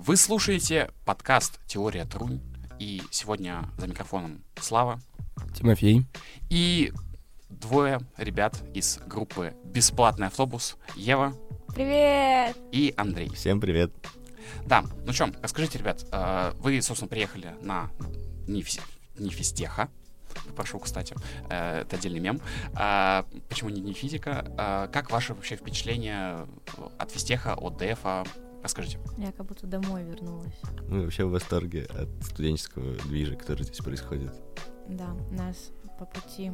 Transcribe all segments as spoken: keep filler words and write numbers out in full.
Вы слушаете подкаст «Теория Трунь», и сегодня за микрофоном Слава, Тимофей и двое ребят из группы «Бесплатный автобус», Ева. Привет! И Андрей. Всем привет. Да, ну что, расскажите, ребят, вы, собственно, приехали на Нефистеха. Прошу, кстати, это отдельный мем. Почему не физика? Как ваши вообще впечатления от Физтеха, от ДЭФа? Расскажите. Я как будто домой вернулась. Мы вообще в восторге от студенческого движа, который здесь происходит. Да, нас по пути...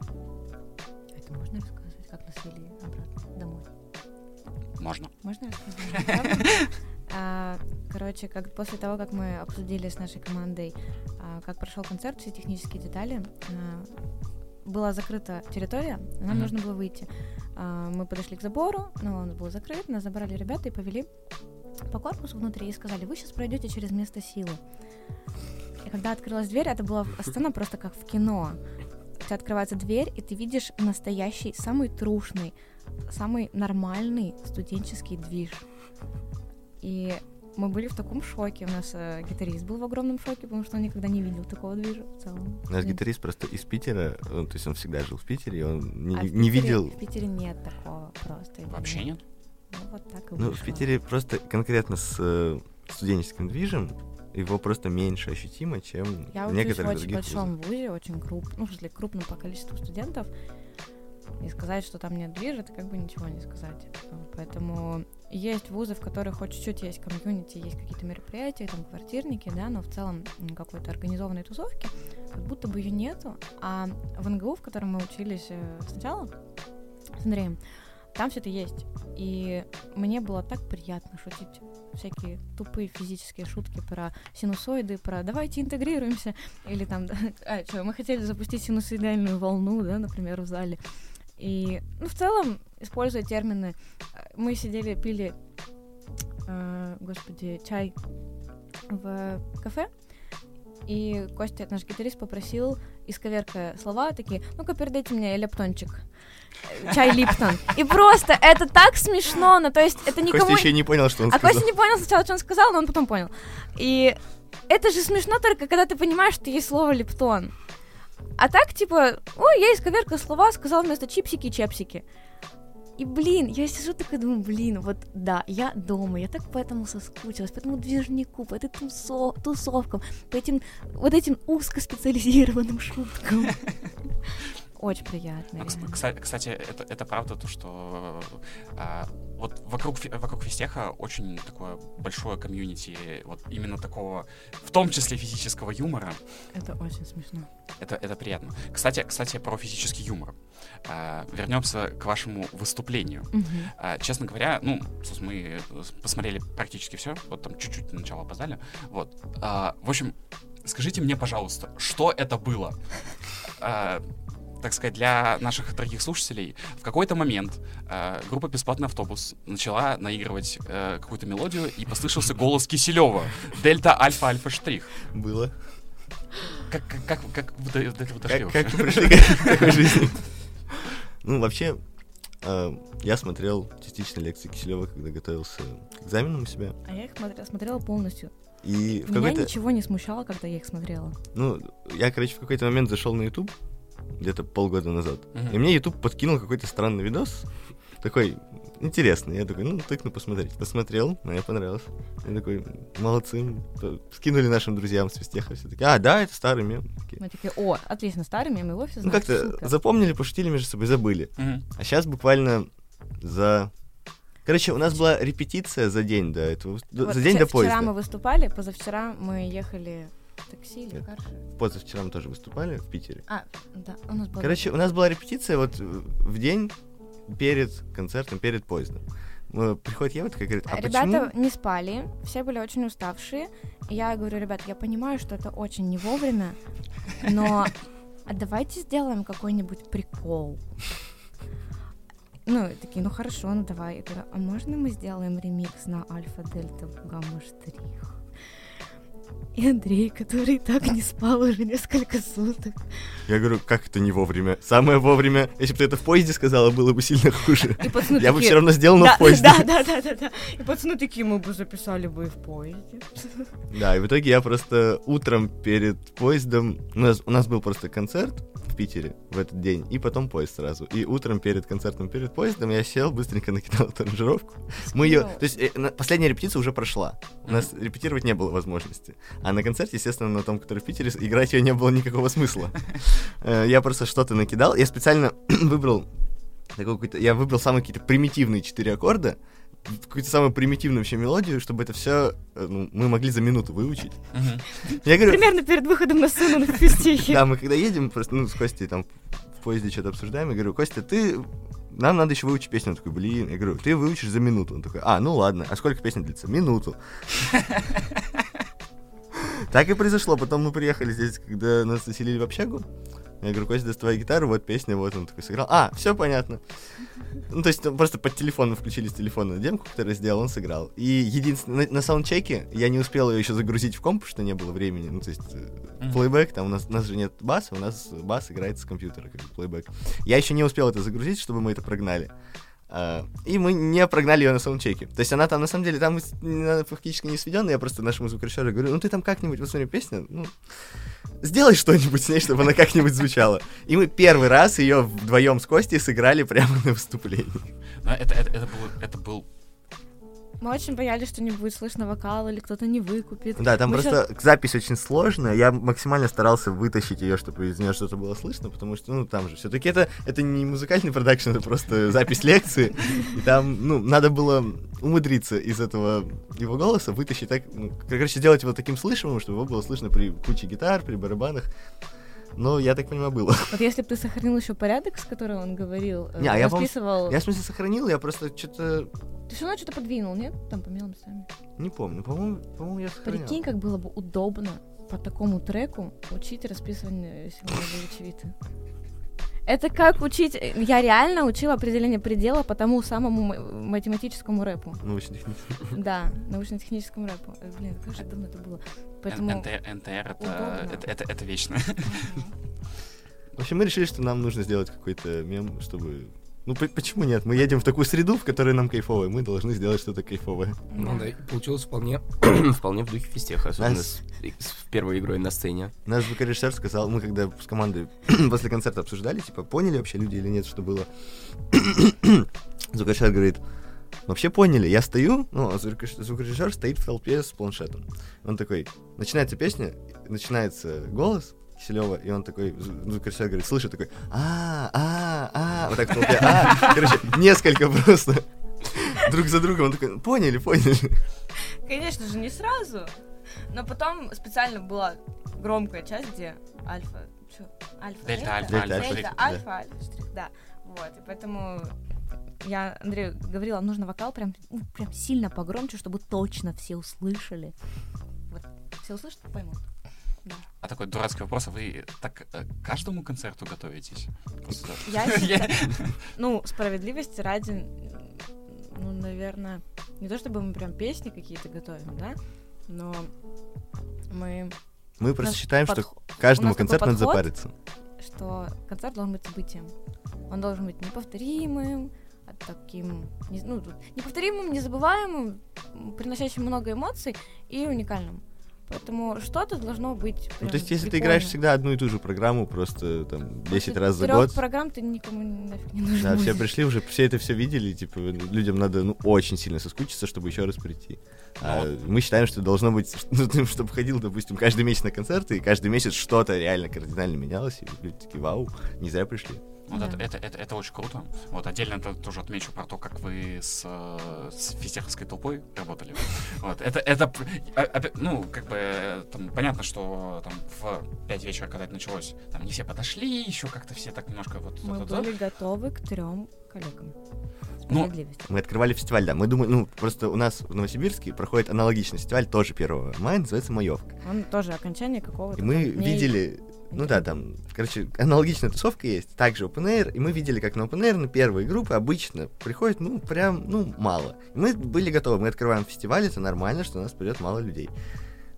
Это можно рассказывать, как нас вели обратно домой? Можно. Можно рассказать? А, короче, как после того, как мы обсудили с нашей командой, а, как прошел концерт, все технические детали, а, была закрыта территория, нам mm-hmm. нужно было выйти. А, мы подошли к забору, но он был закрыт, нас забрали ребята и повели по корпусу внутри и сказали: вы сейчас пройдете через место силы. И когда открылась дверь, это была сцена просто как в кино. У тебя открывается дверь, и ты видишь настоящий, самый трушный, самый нормальный студенческий движ. И мы были в таком шоке. У нас э, гитарист был в огромном шоке, потому что он никогда не видел такого движа в целом. У нас гитарист просто из Питера, он, то есть он всегда жил в Питере, и он не, а не Питере, видел... В Питере нет такого просто. Вообще нет? Ну, вот так и Ну, вышло. в Питере просто конкретно с э, студенческим движем его просто меньше ощутимо, чем Я в некоторых учусь в очень других большом вузах. вузе, очень крупном, ну, в смысле, крупном по количеству студентов, и сказать, что там нет движа, это как бы ничего не сказать. Поэтому есть вузы, в которых хоть чуть-чуть есть комьюнити, есть какие-то мероприятия, там квартирники, да, но в целом какой-то организованной тусовки как будто бы ее нету. А в эн гэ у, в котором мы учились сначала с Андреем, там все это есть. И мне было так приятно шутить всякие тупые физические шутки про синусоиды, про «давайте интегрируемся», или там, а, что, мы хотели запустить синусоидальную волну, да, например, в зале. И, ну, в целом, используя термины, мы сидели, пили, э, господи, чай в кафе, и Костя, наш гитарист, попросил, исковеркая слова, такие: ну-ка, передайте мне лептончик. Чай Липтон. И просто это так смешно, ну, то есть это никому... Костя еще не понял, что он а сказал. Костя не понял сначала, что он сказал, но он потом понял. И это же смешно только, когда ты понимаешь, что есть слово Липтон. А так, типа, ой, я исковеркала слова, сказала вместо чипсики чепсики. И, блин, я сижу такая, думаю, блин, вот да, я дома, я так поэтому соскучилась, по этому движнику, по этой тусов- тусовкам, по этим вот этим узкоспециализированным шуткам. Очень приятно. Кстати, кстати это, это правда, то, что а, вот вокруг, вокруг Физтеха очень такое большое комьюнити, вот именно такого, в том числе физического юмора. Это очень смешно. Это, это приятно. Кстати, кстати, про физический юмор. А, вернемся к вашему выступлению. Угу. А, честно говоря, ну, мы посмотрели практически все, вот там чуть-чуть начало опоздали. Вот. А, в общем, скажите мне, пожалуйста, что это было? А, так сказать, для наших дорогих слушателей, в какой-то момент э, группа «Бесплатный автобус» начала наигрывать э, какую-то мелодию, и послышался голос Киселева. Дельта, альфа, альфа, штрих. Было. Как, как, как, как вы до этого дошли? Как, как вы пришли к такой жизни? Ну, вообще, э, я смотрел частично лекции Киселева, когда готовился к экзаменам у себя. А я их смотрела, смотрела полностью. И в Меня какой-то... ничего не смущало, когда я их смотрела. Ну, я, короче, в какой-то момент зашел на YouTube, где-то полгода назад, Uh-huh. и мне YouTube подкинул какой-то странный видос, такой интересный. Я такой, ну, тыкну посмотреть. Посмотрел, мне понравилось. Я такой, молодцы. Скинули нашим друзьям с Физтеха. Все такие, а, да, это старый мем. Такие. Мы такие: о, отлично, старый мем, его все Ну, знают. как-то Супер. запомнили, пошутили между собой, забыли. Uh-huh. А сейчас буквально за... Короче, у нас была репетиция за день до этого, Вот за день вчера- до поезда. Вчера мы выступали, позавчера мы ехали в такси или в карше. Позавчера мы тоже выступали в Питере. А, да, у нас была... Короче, у нас была репетиция вот в день перед концертом, перед поездом. Мы- Приходит Ева, такая говорит, а Ребята почему... не спали, все были очень уставшие. И я говорю: ребят, я понимаю, что это очень не вовремя, но а давайте сделаем какой-нибудь прикол. Ну, и такие, ну хорошо, ну давай. Я говорю: а можно мы сделаем ремикс на альфа, дельта, гамма, штрих? и Андрей, который так не спал уже несколько суток. Я говорю, как это не вовремя? Самое вовремя. Если бы ты это в поезде сказала, было бы сильно хуже. Я такие... бы все равно сделал, но да, в поезде. Да, да, да, да, да. И пацаны такие, мы бы записали бы и в поезде. Да, и в итоге я просто утром перед поездом... У нас, у нас был просто концерт в Питере в этот день, и потом поезд сразу. И утром перед концертом, перед поездом я сел, быстренько накидал эту аранжировку. Мы ее... То есть э, последняя репетиция уже прошла. У нас репетировать не было возможности. А на концерте, естественно, на том, который в Питере, играть ее не было никакого смысла. Я просто что-то накидал. Я специально выбрал такой какой-то... Я выбрал самые какие-то примитивные четыре аккорда, какую-то самую примитивную вообще мелодию, чтобы это все ну, мы могли за минуту выучить. Uh-huh. Я говорю, примерно перед выходом на сцену на физтехе. Да, мы когда едем, просто ну, с Костей там в поезде что-то обсуждаем, я говорю, Костя, ты... Нам надо еще выучить песню. Он такой, блин, я говорю, ты выучишь за минуту. Он такой, а, ну ладно, а сколько песня длится? Минуту. Так и произошло. Потом мы приехали здесь, когда нас заселили в общагу. Я говорю, Костя, доставай гитару, вот песня, вот он такой сыграл. А, все понятно. Ну, то есть просто под телефон мы включили с телефона демку, которую сделал, он сыграл. И единственное, на, на саундчеке я не успел ее еще загрузить в комп, потому что не было времени. Ну, то есть mm-hmm. плейбэк, там у нас, у нас же нет баса, у нас бас играет с компьютера, как плейбэк. Я еще не успел это загрузить, чтобы мы это прогнали. Uh, и мы не прогнали ее на саундчеке. То есть она там, на самом деле, там она фактически не сведенная. Я просто нашему звукорежиссеру говорю, ну ты там как-нибудь, вот смотри, песня, ну, сделай что-нибудь с ней, чтобы она как-нибудь звучала. И мы первый раз ее вдвоем с Костей сыграли прямо на выступлении. Но это, это, это, был, это был... Мы очень боялись, что не будет слышно вокал или кто-то не выкупит. Да, там Мы просто сейчас... запись очень сложная. Я максимально старался вытащить ее, чтобы из нее что-то было слышно, потому что, ну, там же все-таки это, это не музыкальный продакшн, это просто запись лекции. И там, ну, надо было умудриться из этого его голоса вытащить так, ну, короче, сделать его таким слышимым, чтобы его было слышно при куче гитар, при барабанах. Но, я так понимаю, было. Вот если бы ты сохранил еще порядок, с которым он говорил, не, э, я расписывал... Я, в смысле, сохранил, я просто что-то... Ты все равно что-то подвинул, нет? Там помел местами. Не помню, по-моему, по-моему, я сохранял. Прикинь, как было бы удобно по такому треку учить расписывание символов очевидца. Это как учить... Я реально учила определение предела по тому самому математическому рэпу. Научно-техническому. Да, научно-техническому рэпу. Блин, как же давно это было. Поэтому... эн тэ эр это, это, это, это вечно. В общем, мы решили, что нам нужно сделать какой-то мем, чтобы... Ну, почему нет? Мы едем в такую среду, в которой нам кайфово, мы должны сделать что-то кайфовое. Ну да, получилось вполне, вполне в духе физтеха, особенно Нас... с, с первой игрой на сцене. Наш звукорежиссер сказал, мы когда с командой после концерта обсуждали, типа, поняли вообще люди или нет, что было. Звукорежиссер говорит, вообще поняли, я стою, ну, а звукорежиссер стоит в толпе с планшетом. Он такой, начинается песня, начинается голос Киселева, и он такой, звукорежиссер говорит, слышит, такой, а, а, а, вот так в толпе, а, короче, несколько просто друг за другом, он такой, поняли, поняли. Конечно же, не сразу, но потом специально была громкая часть, где альфа, что, альфа, дельта, альфа, дельта, альфа, дельта, да. альфа, альфа, штрих, да, вот, и поэтому я Андрею говорила, нужно вокал прям, ну, прям сильно погромче, чтобы точно все услышали. Вот, все услышат, поймут. Да. А такой дурацкий вопрос, а вы так к каждому концерту готовитесь? Просто... Я считаю, ну, справедливости ради, ну, наверное, не то чтобы мы прям песни какие-то готовим, да, но мы... Мы просто считаем, что каждому концерту надо запариться. Что концерт должен быть событием. Он должен быть неповторимым, таким, ну, неповторимым, незабываемым, приносящим много эмоций и уникальным. Поэтому что-то должно быть. Ну, то есть, если прикольно. Ты играешь всегда одну и ту же программу, просто там десять раз за год. год. Программ ты никому нафиг не нужен. Да, все пришли уже, все это все видели, и, типа, людям надо, ну, очень сильно соскучиться, чтобы еще раз прийти. А ну, мы считаем, что должно быть, ну, чтобы ходил, допустим, каждый месяц на концерты, и каждый месяц что-то реально кардинально менялось, и люди такие, вау, не зря пришли. Вот да. это, это, это, это очень круто. Вот отдельно это тоже отмечу про то, как вы с, с физтеховской толпой работали. Вот это, это, ну, как бы, там, понятно, что там в пять вечера, когда это началось, там не все подошли, еще как-то все так немножко вот... Мы вот, были вот. готовы к трем коллегам. Ну, мы открывали фестиваль, да. Мы думали, ну, просто у нас в Новосибирске проходит аналогичный фестиваль, тоже первого мая, называется «Маевка». Он тоже окончание какого-то... И мы видели... Ну да, там, короче, аналогичная тусовка есть, также Open Air, и мы видели, как на Open Air на первые группы обычно приходит, ну, прям, ну, мало. И мы были готовы, мы открываем фестиваль, это нормально, что у нас придет мало людей.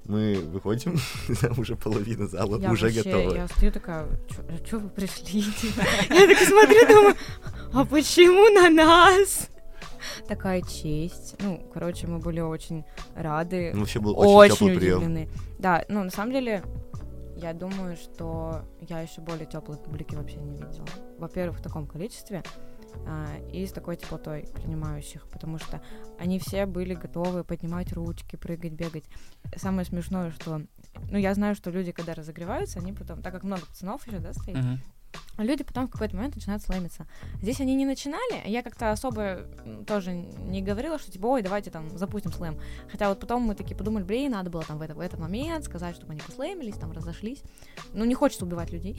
Мы выходим, там уже половина зала Я уже вообще, готова. Я стою такая, что вы пришли? Я так смотрю, думаю, а почему на нас? Такая честь. Ну, короче, мы были очень рады. Ну, вообще был очень, очень теплый прием. Удивлены. Да, ну, на самом деле, я думаю, что я еще более теплой публики вообще не видела. Во-первых, в таком количестве. И с такой теплотой принимающих, потому что они все были готовы поднимать ручки, прыгать, бегать. Самое смешное, что... Ну, я знаю, что люди, когда разогреваются, они потом... Так как много пацанов еще, да, стоит, Мгм. люди потом в какой-то момент начинают слэмиться. Здесь они не начинали, а я как-то особо тоже не говорила, что типа, ой, давайте там запустим слэм. Хотя вот потом мы такие подумали, блин, надо было там в, это, в этот момент сказать, чтобы они послэмились, там разошлись. Ну, не хочется убивать людей.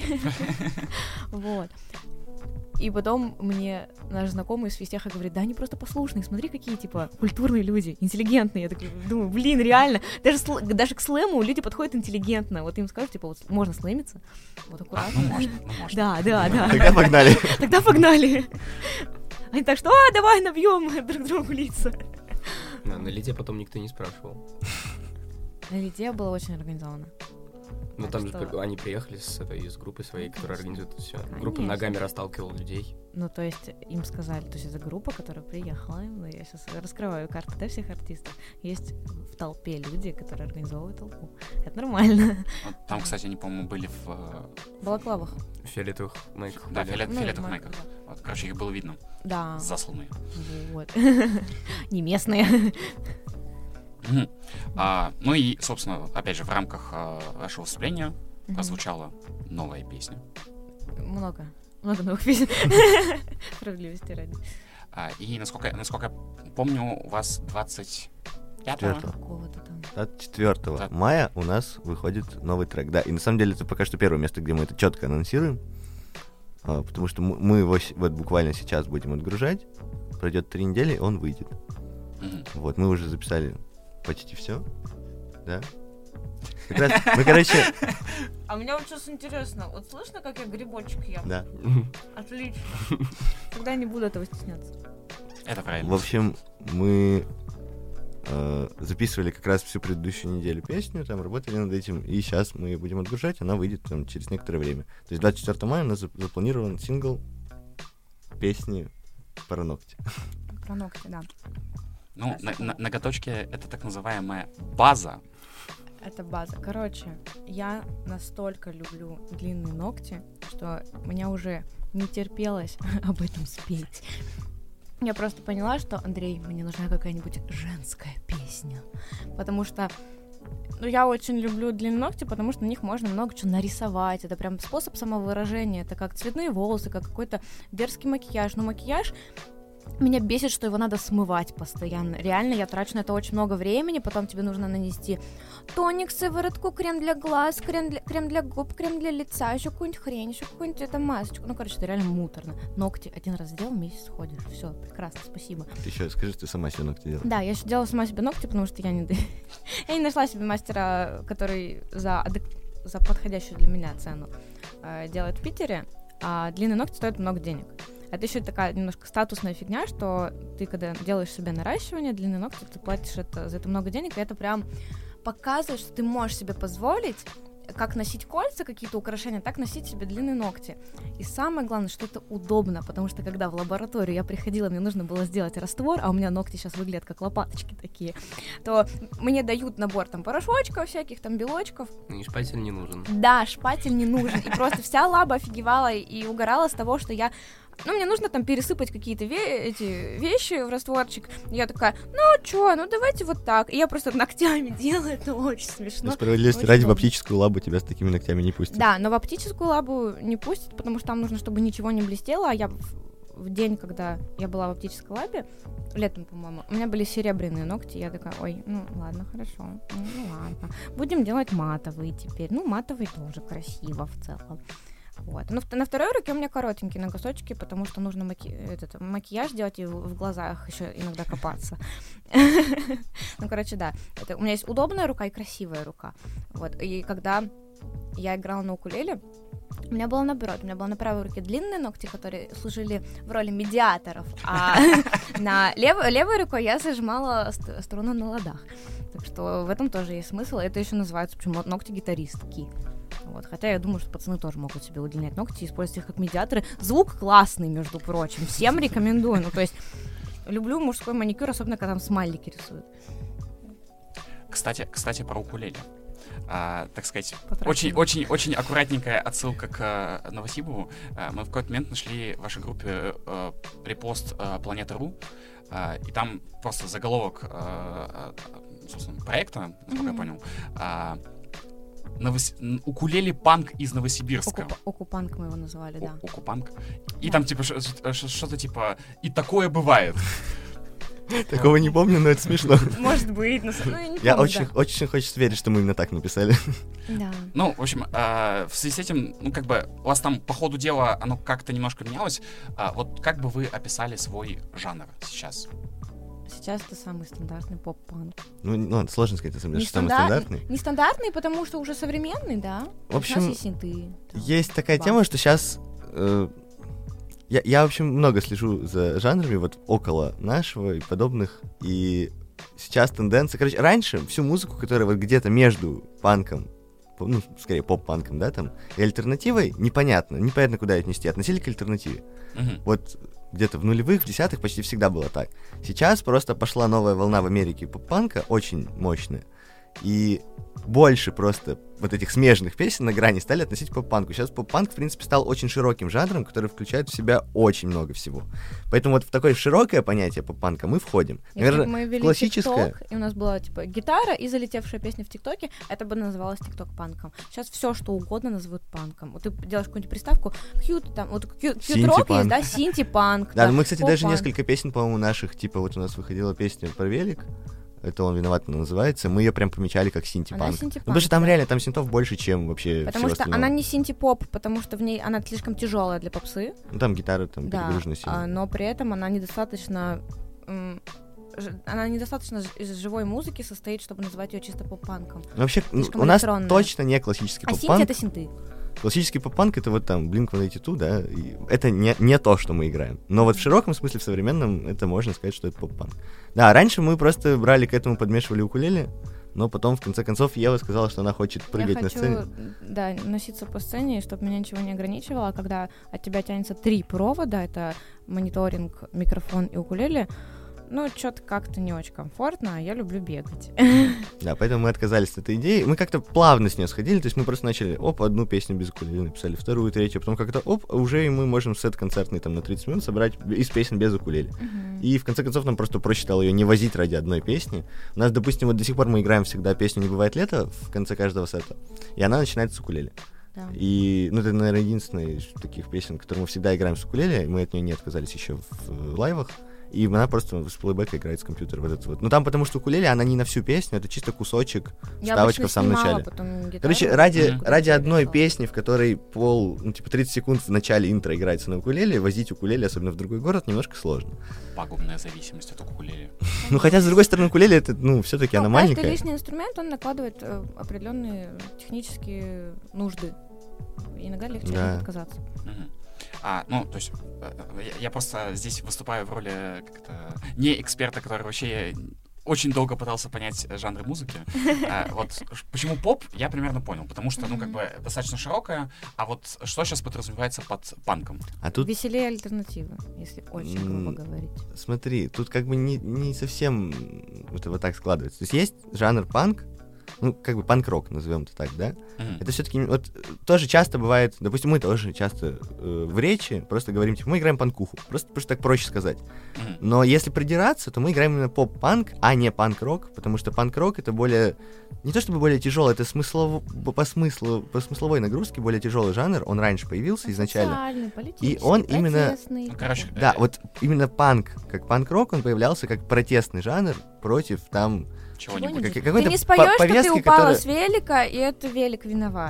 Вот. И потом мне наш знакомый из физтеха говорит, да они просто послушные, смотри, какие, типа, культурные люди, интеллигентные. Я такая думаю, блин, реально, даже, сл- даже к слэму люди подходят интеллигентно. Вот им скажут, типа, вот можно слэмиться, вот А, аккуратно. ну, можно, ну, можно. Да, да, да. Тогда погнали. Тогда погнали. Они так что, а, давай набьем друг другу лица. Да, на лиде потом никто не спрашивал. На Лиде было очень организовано. Ну Так там что- же при- они приехали с этой из группы своей, которая Конечно. организует это все. Группа Конечно. ногами расталкивала людей. Ну, то есть им сказали, то есть это группа, которая приехала, ну, я сейчас раскрываю карты, да, всех артистов. Есть в толпе люди, которые организовывают толпу. Это нормально. Вот там, кстати, они, по-моему, были в... э, В балаклавах. В фиолетовых майках. Да, были. фиолет- Ну, фиолетовых майках, майках. Вот, короче, их было видно. Да. Засланные. Вот. Не местные. Мгм. А, ну и, собственно, опять же, в рамках а, вашего выступления прозвучала новая песня. Много. Много новых песен. Справедливости ради. А, и, насколько, насколько я помню, у вас двадцать пятого Четвёртого. Какого-то там. двадцать четвёртого Так. мая у нас выходит новый трек. Да, и на самом деле это пока что первое место, где мы это четко анонсируем. А, потому что мы мы его с- вот буквально сейчас будем отгружать. Пройдет три недели, и он выйдет. Мгм. Вот, мы уже записали почти все. Да. Как раз, мы, короче, А мне вот сейчас интересно, вот слышно, как я грибочек ем? да. Отлично. Тогда не буду этого стесняться. Это правильно. В общем, мы э, записывали как раз всю предыдущую неделю песню, там работали над этим, и сейчас мы будем отгружать, она выйдет там через некоторое время. То есть двадцать четвёртого мая у нас зап- запланирован сингл песни про ногти. Про ногти, да. Ну, на- на- ноготочки — это так называемая база. Это база. Короче, я настолько люблю длинные ногти, что мне уже не терпелось об этом спеть. Я просто поняла, что, Андрей, мне нужна какая-нибудь женская песня. Потому что ну, я очень люблю длинные ногти, потому что на них можно много чего нарисовать. Это прям способ самовыражения. Это как цветные волосы, как какой-то дерзкий макияж. Но макияж... Меня бесит, что его надо смывать постоянно. Реально, я трачу на это очень много времени. Потом тебе нужно нанести тоник, сыворотку, крем для глаз, крем для, крем для губ, крем для лица, еще какую-нибудь хрень, еще какую-нибудь это масочку. Ну, короче, это реально муторно. Ногти один раз сделал, месяц ходишь. Все, прекрасно, спасибо. Ты еще скажи, ты сама себе ногти делала. Да, я еще делала сама себе ногти, потому что я не... я не нашла себе мастера, который за, адек- за подходящую для меня цену э, делает в Питере. А длинные ногти стоят много денег. Это еще такая немножко статусная фигня, что ты, когда делаешь себе наращивание, длинные ногти, ты платишь это, за это много денег, и это прям показывает, что ты можешь себе позволить как носить кольца, какие-то украшения, так носить себе длинные ногти. И самое главное, что это удобно, потому что когда в лабораторию я приходила, мне нужно было сделать раствор, а у меня ногти сейчас выглядят как лопаточки такие, то мне дают набор там порошочков всяких, там белочков. И шпатель не нужен. Да, шпатель не нужен. И просто вся лаба офигевала и угорала с того, что я... Ну, мне нужно там пересыпать какие-то ве- эти вещи в растворчик. Я такая, ну, чё, ну, давайте вот так. И я просто ногтями делаю, это очень Но смешно. справедливости очень ради, в удобно. оптическую лабу тебя с такими ногтями не пустят. Да, но в оптическую лабу не пустят, потому что там нужно, чтобы ничего не блестело. А я в, в день, когда я была в оптической лабе, летом, по-моему, у меня были серебряные ногти. Я такая, ой, ну ладно, хорошо, ну, ну ладно. Будем делать матовые теперь. Ну, матовый тоже красиво в целом. Вот. Но в- на второй руке у меня коротенькие ноготочки, потому что нужно маки- этот, макияж делать и в, в глазах еще иногда копаться. Ну, короче, да. Это, у меня есть удобная рука и красивая рука. Вот. И когда я играла на укулеле, у меня было наоборот. У меня было на правой руке длинные ногти, которые служили в роли медиаторов, а на левой, левой рукой я зажимала ст- струны на ладах. То Так что в этом тоже есть смысл. Это еще называется почему ногти гитаристки. Вот. Хотя я думаю, что пацаны тоже могут себе удлинять ногти, использовать их как медиаторы. Звук классный, между прочим. Всем рекомендую. Ну, то есть, люблю мужской маникюр, особенно когда там смайлики рисуют. Кстати, кстати, про укулеле. А, так сказать, очень-очень-очень аккуратненькая отсылка к а, Новосибову. А, мы в какой-то момент нашли в вашей группе а, репост а, Планета.ру, а, и там просто заголовок а, а, собственно, проекта, насколько mm-hmm. я понял, а, Новос... укулеле панк из Новосибирска. Окуп... Окупанк мы его называли, да. Окупанк. И да. там типа что-то типа «И такое бывает». Такого не помню, но это смешно. Может быть, но ну, я не Я помню, очень, да. очень хочется верить, что мы именно так написали. Да. Ну, в общем, э, в связи с этим, ну, как бы, у вас там по ходу дела оно как-то немножко менялось. А вот как бы вы описали свой жанр сейчас? Сейчас это самый стандартный поп-панк. Ну, ну сложно сказать, на самом деле, не что самый стандартный. Не стандартный, потому что уже современный, да. В общем, у нас есть синты. Там, есть такая бас. тема, что сейчас... Э, Я, я, в общем, много слежу за жанрами, вот около нашего и подобных, и сейчас тенденция... Короче, раньше всю музыку, которая вот где-то между панком, ну, скорее, поп-панком, да, там, и альтернативой, непонятно, непонятно, куда отнести, относили к альтернативе. Uh-huh. Вот где-то в нулевых, в десятых почти всегда было так. Сейчас просто пошла новая волна в Америке поп-панка, очень мощная, и больше просто вот этих смежных песен на грани стали относить к поп-панку. Сейчас поп-панк, в принципе, стал очень широким жанром, который включает в себя очень много всего. Поэтому вот в такое широкое понятие поп-панка мы входим. Если Наверное, бы мы вели классическое... TikTok, и у нас была, типа, гитара и залетевшая песня в ТикТоке, это бы называлось ТикТок-панком. Сейчас все, что угодно назовут панком. Вот ты делаешь какую-нибудь приставку, кьют, там, вот кьют-рок есть, да, синти-панк. Да, ну мы, кстати, даже несколько песен, по-моему, наших, типа, вот у нас выходила песня про велик, это «Он виноват», она называется, мы ее прям помечали как синти-панк. Ну, потому что там да. реально, там синтов больше, чем вообще потому всего что остального. Она не синти-поп, потому что в ней она слишком тяжелая для попсы. Ну там гитара там да, перегружена сильно. А, но при этом она недостаточно... М- ж- она недостаточно из живой музыки состоит, чтобы называть ее чисто поп-панком. Ну, вообще, у нас точно не классический а поп-панк. А синти — это синты. Классический поп-панк — это вот там блинк уан эйти ту, да, и это не, не то, что мы играем. Но вот в широком смысле, в современном, это можно сказать, что это поп-панк. Да, раньше мы просто брали к этому, подмешивали укулеле, но потом, в конце концов, Ева сказала, что она хочет прыгать Я на хочу, сцене. Да, носиться по сцене, чтобы меня ничего не ограничивало. Когда от тебя тянется три провода, это мониторинг, микрофон и укулеле, ну, что-то как-то не очень комфортно, а я люблю бегать. Да, поэтому мы отказались от этой идеи. Мы как-то плавно с нее сходили, то есть мы просто начали, оп, одну песню без укулеле написали, вторую, третью, потом как-то, оп, уже и мы можем сет концертный там на тридцать минут собрать из песен без укулеле. Uh-huh. И в конце концов нам просто проще стало ее не возить ради одной песни. У нас, допустим, вот до сих пор мы играем всегда песню «Не бывает лета» в конце каждого сета, и она начинается с укулеле. Да. И, ну, это, наверное, единственная из таких песен, которую мы всегда играем с укулеле, мы от нее не отказались еще в, в лайвах. И она просто с плейбека играет с компьютера. Вот это вот. Ну там потому что укулеле, она не на всю песню, это чисто кусочек, вставочка в самом начале. Гитару, короче, ради, mm-hmm. ради одной играла. Песни, в которой пол, ну типа тридцать секунд в начале интро играется на укулеле, возить укулеле, особенно в другой город, немножко сложно. Пагубная зависимость от укулеле. Ну хотя, с другой стороны, укулеле это, ну, все-таки она маленькая. Каждый лишний инструмент, он накладывает э, определенные технические нужды. Иногда легче да. отказаться. Mm-hmm. А, ну, то есть, я, я просто здесь выступаю в роли как-то не эксперта, который вообще очень долго пытался понять жанры музыки. А, вот почему поп, я примерно понял, потому что, ну, как бы, достаточно широкая, а вот что сейчас подразумевается под панком? А тут... Веселее альтернатива, если очень грубо говорить. Смотри, тут как бы не, не совсем вот, вот так складывается. То есть есть жанр панк, ну, как бы панк-рок, назовем это так, да? Mm-hmm. Это все-таки, вот, тоже часто бывает, допустим, мы тоже часто э, в речи просто говорим, типа, мы играем панкуху, просто, просто так проще сказать. Mm-hmm. Но если придираться, то мы играем именно поп-панк, а не панк-рок, потому что панк-рок — это более, не то чтобы более тяжелый, это смыслов, по смыслу, по смысловой нагрузке более тяжелый жанр, он раньше появился изначально. И он именно, ну, короче, да, э- вот именно панк, как панк-рок, он появлялся как протестный жанр против, там, чего-нибудь. Как, ты не споешь, что ты упала которая... с велика, и это велик виноват.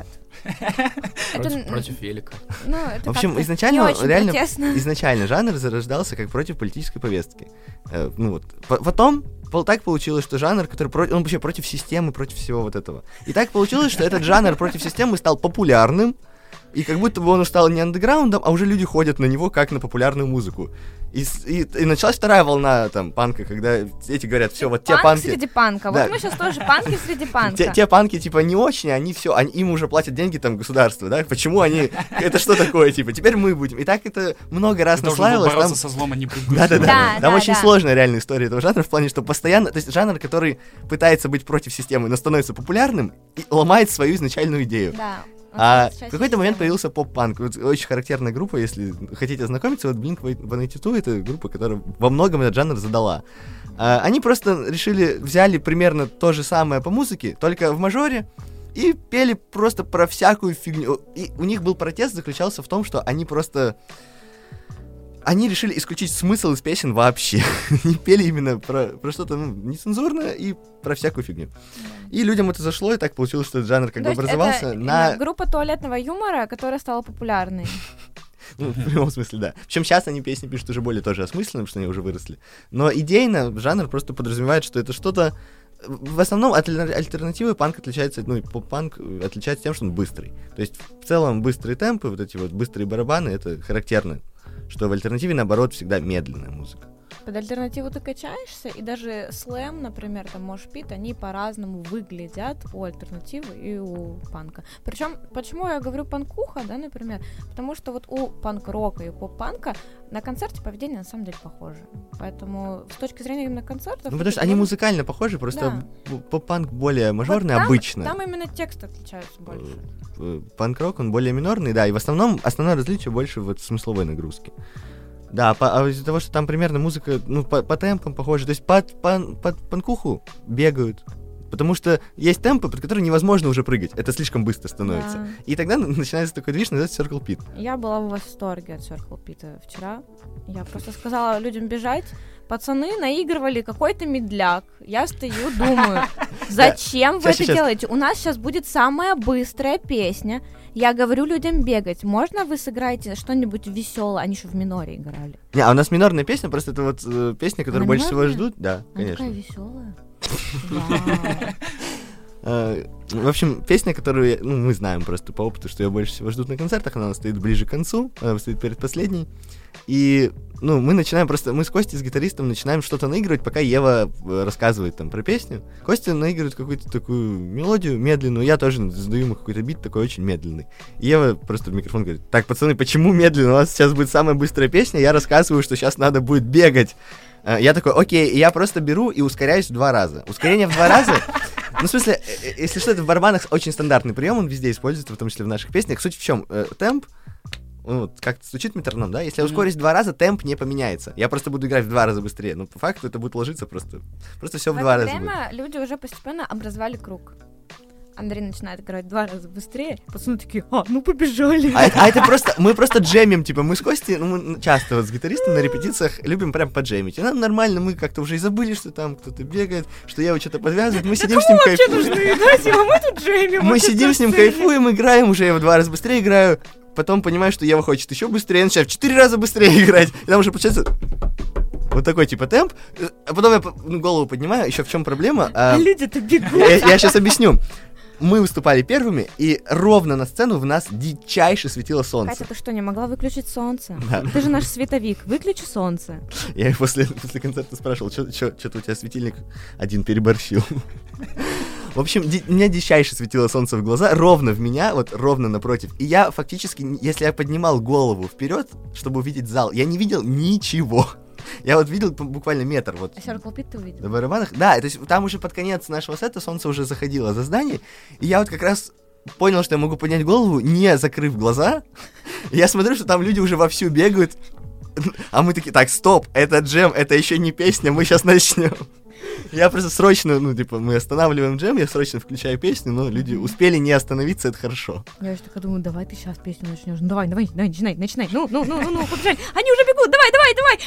Против, против велика. Ну, это в общем, изначально, реально, протестно. изначально жанр зарождался как против политической повестки. Э, ну вот. Потом так получилось, что жанр, который про... он вообще против системы, против всего вот этого. И так получилось, что этот жанр против системы стал популярным. и как будто бы он стал не андеграундом, а уже люди ходят на него как на популярную музыку. И, и, и началась вторая волна там панка, когда эти говорят, все, вот те Панк панки... среди панка. Да. Вот мы сейчас тоже панки среди панка. Те, те панки, типа, не очень, они все, они, им уже платят деньги, там, государство, да? Почему они... Это что такое, типа? Теперь мы будем. И так это много раз Ты должен был наслаивалось. бороться Там... со злом, а не быть Да-да-да. Да, Там да, очень да. сложная реальная история этого жанра в плане, что постоянно... То есть жанр, который пытается быть против системы, но становится популярным и ломает свою изначальную идею. Да. А Вот в какой-то момент система. появился поп-панк. Вот очень характерная группа, если хотите ознакомиться, вот блинк ван эйти ту — это группа, которая во многом этот жанр задала. А, они просто решили, взяли примерно то же самое по музыке, только в мажоре, и пели просто про всякую фигню. И у них был протест, заключался в том, что они просто... Они решили исключить смысл из песен вообще. Они пели именно про, про что-то ну, нецензурное и про всякую фигню. И людям это зашло, и так получилось, что этот жанр как То бы есть образовался это на... именно группа туалетного юмора, которая стала популярной. Ну, в прямом смысле, да. Причем сейчас они песни пишут уже более тоже осмысленным, что они уже выросли. Но идейно жанр просто подразумевает, что это что-то... В основном от аль- альтернативы панк отличается, ну, и поп-панк отличается тем, что он быстрый. То есть в целом быстрые темпы, вот эти вот быстрые барабаны, это характерно. Что в альтернативе, наоборот, всегда медленная музыка. Под альтернативу ты качаешься, и даже слэм, например, там мош-пит, они по-разному выглядят у альтернативы и у панка. Причем, почему я говорю панкуха, да, например, потому что вот у панк-рока и у поп-панка на концерте поведение на самом деле похоже. Поэтому с точки зрения именно концертов... Ну, потому что они музыкально похожи, просто Да. поп-панк более мажорный Вот там- обычно. Там именно тексты отличаются больше. Э, Панк-рок, он более минорный, да, и в основном основное различие больше вот в смысловой нагрузке. Да, по- а из-за того, что там примерно музыка, ну, по, по темпам похожа, то есть под, пан- под панкуху бегают, потому что есть темпы, под которые невозможно уже прыгать, это слишком быстро становится. Да. И тогда начинается такой движ, называется Circle Pit. Я была в восторге от Circle Pit вчера. Я просто сказала людям бежать. Пацаны наигрывали какой-то медляк. Я стою, думаю, зачем вы Сейчас, это сейчас. делаете? У нас сейчас будет самая быстрая песня. Я говорю людям бегать. Можно вы сыграете что-нибудь веселое? Они еще в миноре играли. Не, а у нас минорная песня, просто это вот э, песня, которую Она больше всего минорная? ждут. Да, Она конечно. такая веселая. Вау. Э, В общем, песня, которую ну, мы знаем просто по опыту, что ее больше всего ждут на концертах, она у нас стоит ближе к концу, она стоит перед последней. И, ну, мы начинаем просто, мы с Костей, с гитаристом, начинаем что-то наигрывать, пока Ева э, рассказывает там про песню. Костя наигрывает какую-то такую мелодию медленную, я тоже задаю ему какой-то бит такой очень медленный. И Ева просто в микрофон говорит: так, пацаны, почему медленно? У вас сейчас будет самая быстрая песня, я рассказываю, что сейчас надо будет бегать. Э, Я такой: окей, и я просто беру и ускоряюсь в два раза. Ускорение в два раза... Ну, в смысле, э, э, если что, это в барабанах очень стандартный прием, он везде используется, в том числе в наших песнях. Суть в чем? Э, темп, ну, вот как стучит метроном, да? Если я ускорюсь в два раза, темп не поменяется. Я просто буду играть в два раза быстрее. Но по факту это будет ложиться просто. Просто все в В два это раза будет. время люди уже постепенно образовали круг. Андрей начинает играть в два раза быстрее, пацаны такие: а, ну побежали. А, это- а это просто, мы просто джемим, типа, мы с Костей, ну, мы часто вот с гитаристом на репетициях любим прям поджемить. И нам нормально, мы как-то уже и забыли, что там кто-то бегает, что я его что-то подвязывает, мы сидим с ним Вообще кайфуем. нужны, да, типа, мы тут джемим. Мы вот сидим тут с ним, сцене. кайфуем, играем, уже я в два раза быстрее играю, потом понимаю, что Ева хочет еще быстрее, я начинаю в четыре раза быстрее играть, и там уже получается вот такой типа темп, а потом я по- ну, голову поднимаю, еще в чем проблема? А А, люди-то бегут. я сейчас объясню. Мы выступали первыми, и ровно на сцену в нас дичайше светило солнце. Катя, ты что, не могла выключить солнце? Да. Ты же наш световик, выключи солнце. Я после, после концерта спрашивал, что-то у тебя светильник один переборщил. В общем, ди- меня дичайше светило солнце в глаза, ровно в меня, вот ровно напротив. И я фактически, н- если я поднимал голову вперед, чтобы увидеть зал, я не видел ничего. Я вот видел п- буквально метр вот А Circle Pit ты на увидел? барабанах. Да, то есть там уже под конец нашего сета солнце уже заходило за здание, и я вот как раз понял, что я могу поднять голову, не закрыв глаза. И я смотрю, что там люди уже вовсю бегают, а мы такие: так, стоп, это джем, это еще не песня, мы сейчас начнем. Я просто срочно, ну, типа, мы останавливаем джем, я срочно включаю песню, но люди успели не остановиться, это хорошо. Я еще такая думаю: давай ты сейчас песню начнешь. Ну давай, давай, давай, начинай, начинай. Ну, ну, ну, ну, ну, побежали. Они уже бегут, давай, давай, давай,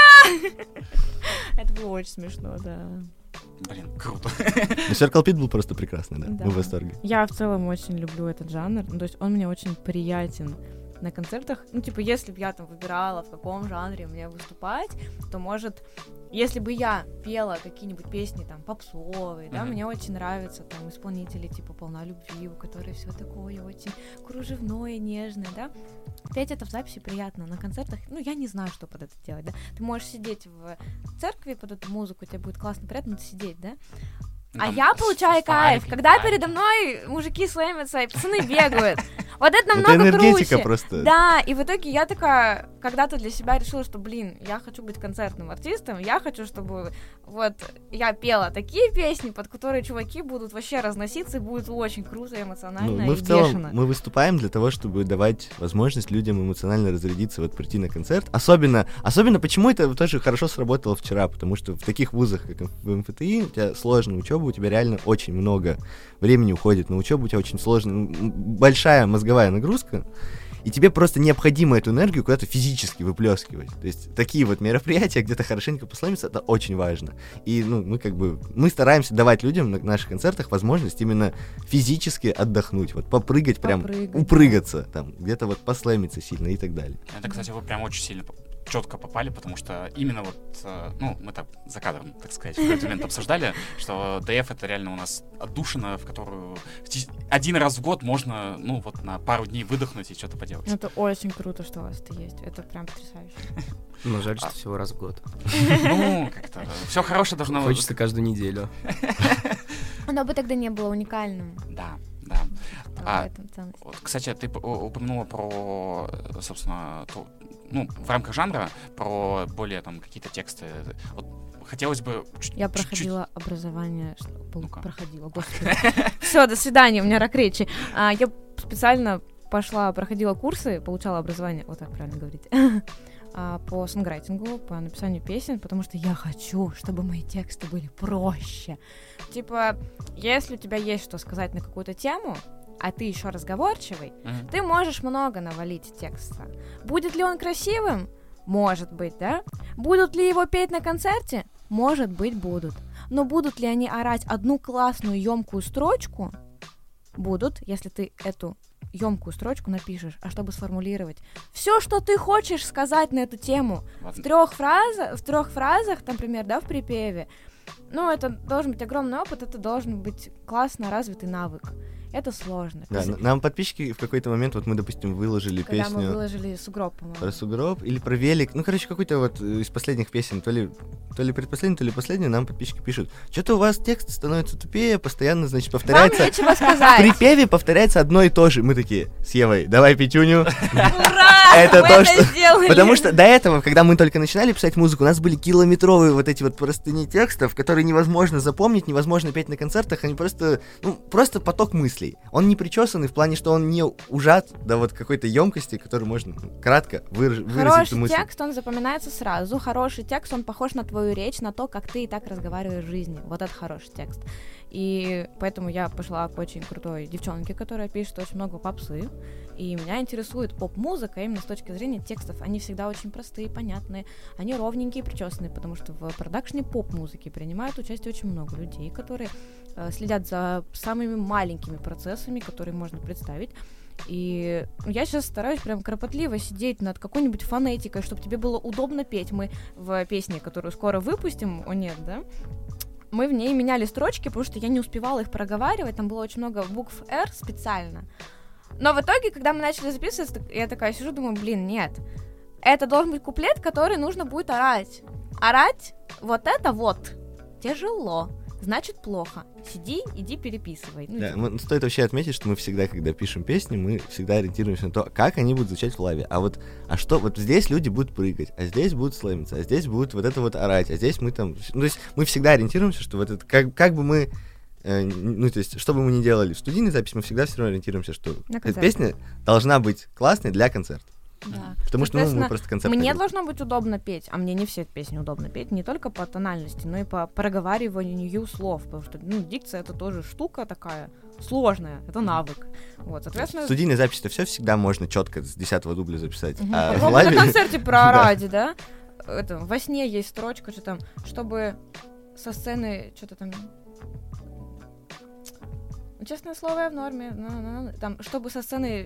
пора! Это было очень смешно, да. Блин, круто. Но Circle Pit был просто прекрасный, да, Да. мы в восторге. Я в целом очень люблю этот жанр, ну, то есть он мне очень приятен на концертах, ну, типа, если бы я там выбирала, в каком жанре мне выступать, то, может, если бы я пела какие-нибудь песни, там, попсовые, да, Мгм. мне очень нравятся, там, исполнители, типа, «Полна любви», у которых все такое очень кружевное, нежное, да, петь это в записи приятно, на концертах, ну, я не знаю, что под это делать, да, ты можешь сидеть в церкви под эту музыку, тебе будет классно, приятно сидеть, да, Ну, а там я с- получаю вайб, кайф, когда вайб. передо мной мужики слэмятся и пацаны бегают. Вот это Это намного энергетика круче. просто. Да, и в итоге я такая когда-то для себя решила, что, блин, я хочу быть концертным артистом, я хочу, чтобы вот я пела такие песни, под которые чуваки будут вообще разноситься, и будет очень круто, эмоционально Ну, мы и в целом, бешено. мы выступаем для того, чтобы давать возможность людям эмоционально разрядиться, вот прийти на концерт. Особенно, особенно почему это тоже хорошо сработало вчера, потому что в таких вузах, как в эм эф тэ и, у тебя сложная учеба, у тебя реально очень много времени уходит на учебу, у тебя очень сложно, м, большая мозговая нагрузка, и тебе просто необходимо эту энергию куда-то физически выплескивать. То есть такие вот мероприятия, где-то хорошенько посломиться, это очень важно. И, ну, мы как бы, мы стараемся давать людям на наших концертах возможность именно физически отдохнуть, вот попрыгать прям, Попрыгать, упрыгаться, там, где-то вот послэмиться сильно и так далее. Это, кстати, вы прям очень сильно четко попали, потому что именно вот, э, ну, мы так за кадром, так сказать, в какой-то момент обсуждали, что ДФ это реально у нас отдушина, в которую один раз в год можно, ну, вот на пару дней выдохнуть и что-то поделать. Это очень круто, что у вас это есть. Это прям потрясающе. Ну, жаль, что А. всего раз в год. Ну, как-то все хорошее должно... Хочется каждую неделю. Оно бы тогда не было уникальным. Да, да. Вот А, в этом ценность. Вот, кстати, ты п- у- упомянула про, э, собственно, ту- ну, в рамках жанра, про более там какие-то тексты. Вот хотелось бы чуть- Я чуть-чуть- проходила образование, что пол- Ну-ка. проходила, господи. Все, до свидания, у меня рак речи. А, я специально пошла, проходила курсы, получала образование, вот так правильно говорить, а, по сонграйтингу, по написанию песен, потому что я хочу, чтобы мои тексты были проще. Типа, если у тебя есть что сказать на какую-то тему, а ты еще разговорчивый, Мгм. ты можешь много навалить текста. Будет ли он красивым? Может быть, да? Будут ли его петь на концерте? Может быть, будут. Но будут ли они орать одну классную емкую строчку? Будут, если ты эту емкую строчку напишешь. А чтобы сформулировать все, что ты хочешь сказать на эту тему в Ладно. трех фразах, в трех фразах, например, да, в припеве, ну, это должен быть огромный опыт, это должен быть классно развитый навык. Это сложно. Да, Из- н- нам подписчики в какой-то момент, вот мы, допустим, выложили Когда мы песню выложили сугроб, по-моему. про сугроб или про велик. Ну, короче, какой-то вот э, из последних песен, то ли, то ли предпоследний, то ли последний, нам подписчики пишут. Что-то у вас текст становится тупее, постоянно, значит, Вам повторяется. нечего В сказать. припеве повторяется одно и то же. Мы такие, с Евой, давай пятюню. Ура! Это Мы то, что- сделали! Потому что до этого, когда мы только начинали писать музыку, у нас были километровые вот эти вот простыни текстов, которые невозможно запомнить, невозможно петь на концертах, они просто, ну, просто поток мыслей. Он не причесанный в плане, что он не ужат до вот какой-то емкости, которую можно ну, кратко выраж- выразить эту Хороший мысль. текст, он запоминается сразу. Хороший текст, он похож на твою речь, на то, как ты и так разговариваешь в жизни. Вот это хороший текст. И поэтому я пошла к очень крутой девчонке, которая пишет очень много попсы. И меня интересует поп-музыка именно с точки зрения текстов. Они всегда очень простые, понятные. Они ровненькие, причесанные, потому что в продакшне поп-музыки принимают участие очень много людей, которые э, следят за самыми маленькими процессами, которые можно представить. И я сейчас стараюсь прям кропотливо сидеть над какой-нибудь фонетикой, чтобы тебе было удобно петь. Мы в песне, которую скоро выпустим, о нет, да? Мы в ней меняли строчки, потому что я не успевала их проговаривать, там было очень много букв «Р» специально. Но в итоге, когда мы начали записывать, я такая сижу, думаю, блин, нет. Это должен быть куплет, который нужно будет орать. Орать вот это вот тяжело, значит плохо. Сиди, иди переписывай. Ну, Да, типа. мы- стоит вообще отметить, что мы всегда, когда пишем песни, мы всегда ориентируемся на то, как они будут звучать в лайве. А вот, а что, вот здесь люди будут прыгать, а здесь будут слэмиться, а здесь будут вот это вот орать, а здесь мы там... Ну, то есть мы всегда ориентируемся, что вот это, как, как бы мы... э, ну, то есть, что бы мы ни делали в студийной записи, мы всегда все равно ориентируемся, что На эта концерт. песня должна быть классной для концерта. Да. Потому что ну, мы Соответственно, просто концерт. Мне хотим. должно быть удобно петь, а мне не все песни удобно петь, не только по тональности, но и по проговариванию слов, потому что, ну, дикция — это тоже штука такая сложная, это навык. Вот, В соответственно... студийной записи это все всегда можно четко с десятого дубля записать. Мгм. А в Попробуй лайве... на концерте проорать, да? Это, во сне есть строчка, что там, чтобы со сцены что-то там... Ну, честное слово, я в норме. Ну, ну, ну, там, чтобы со сцены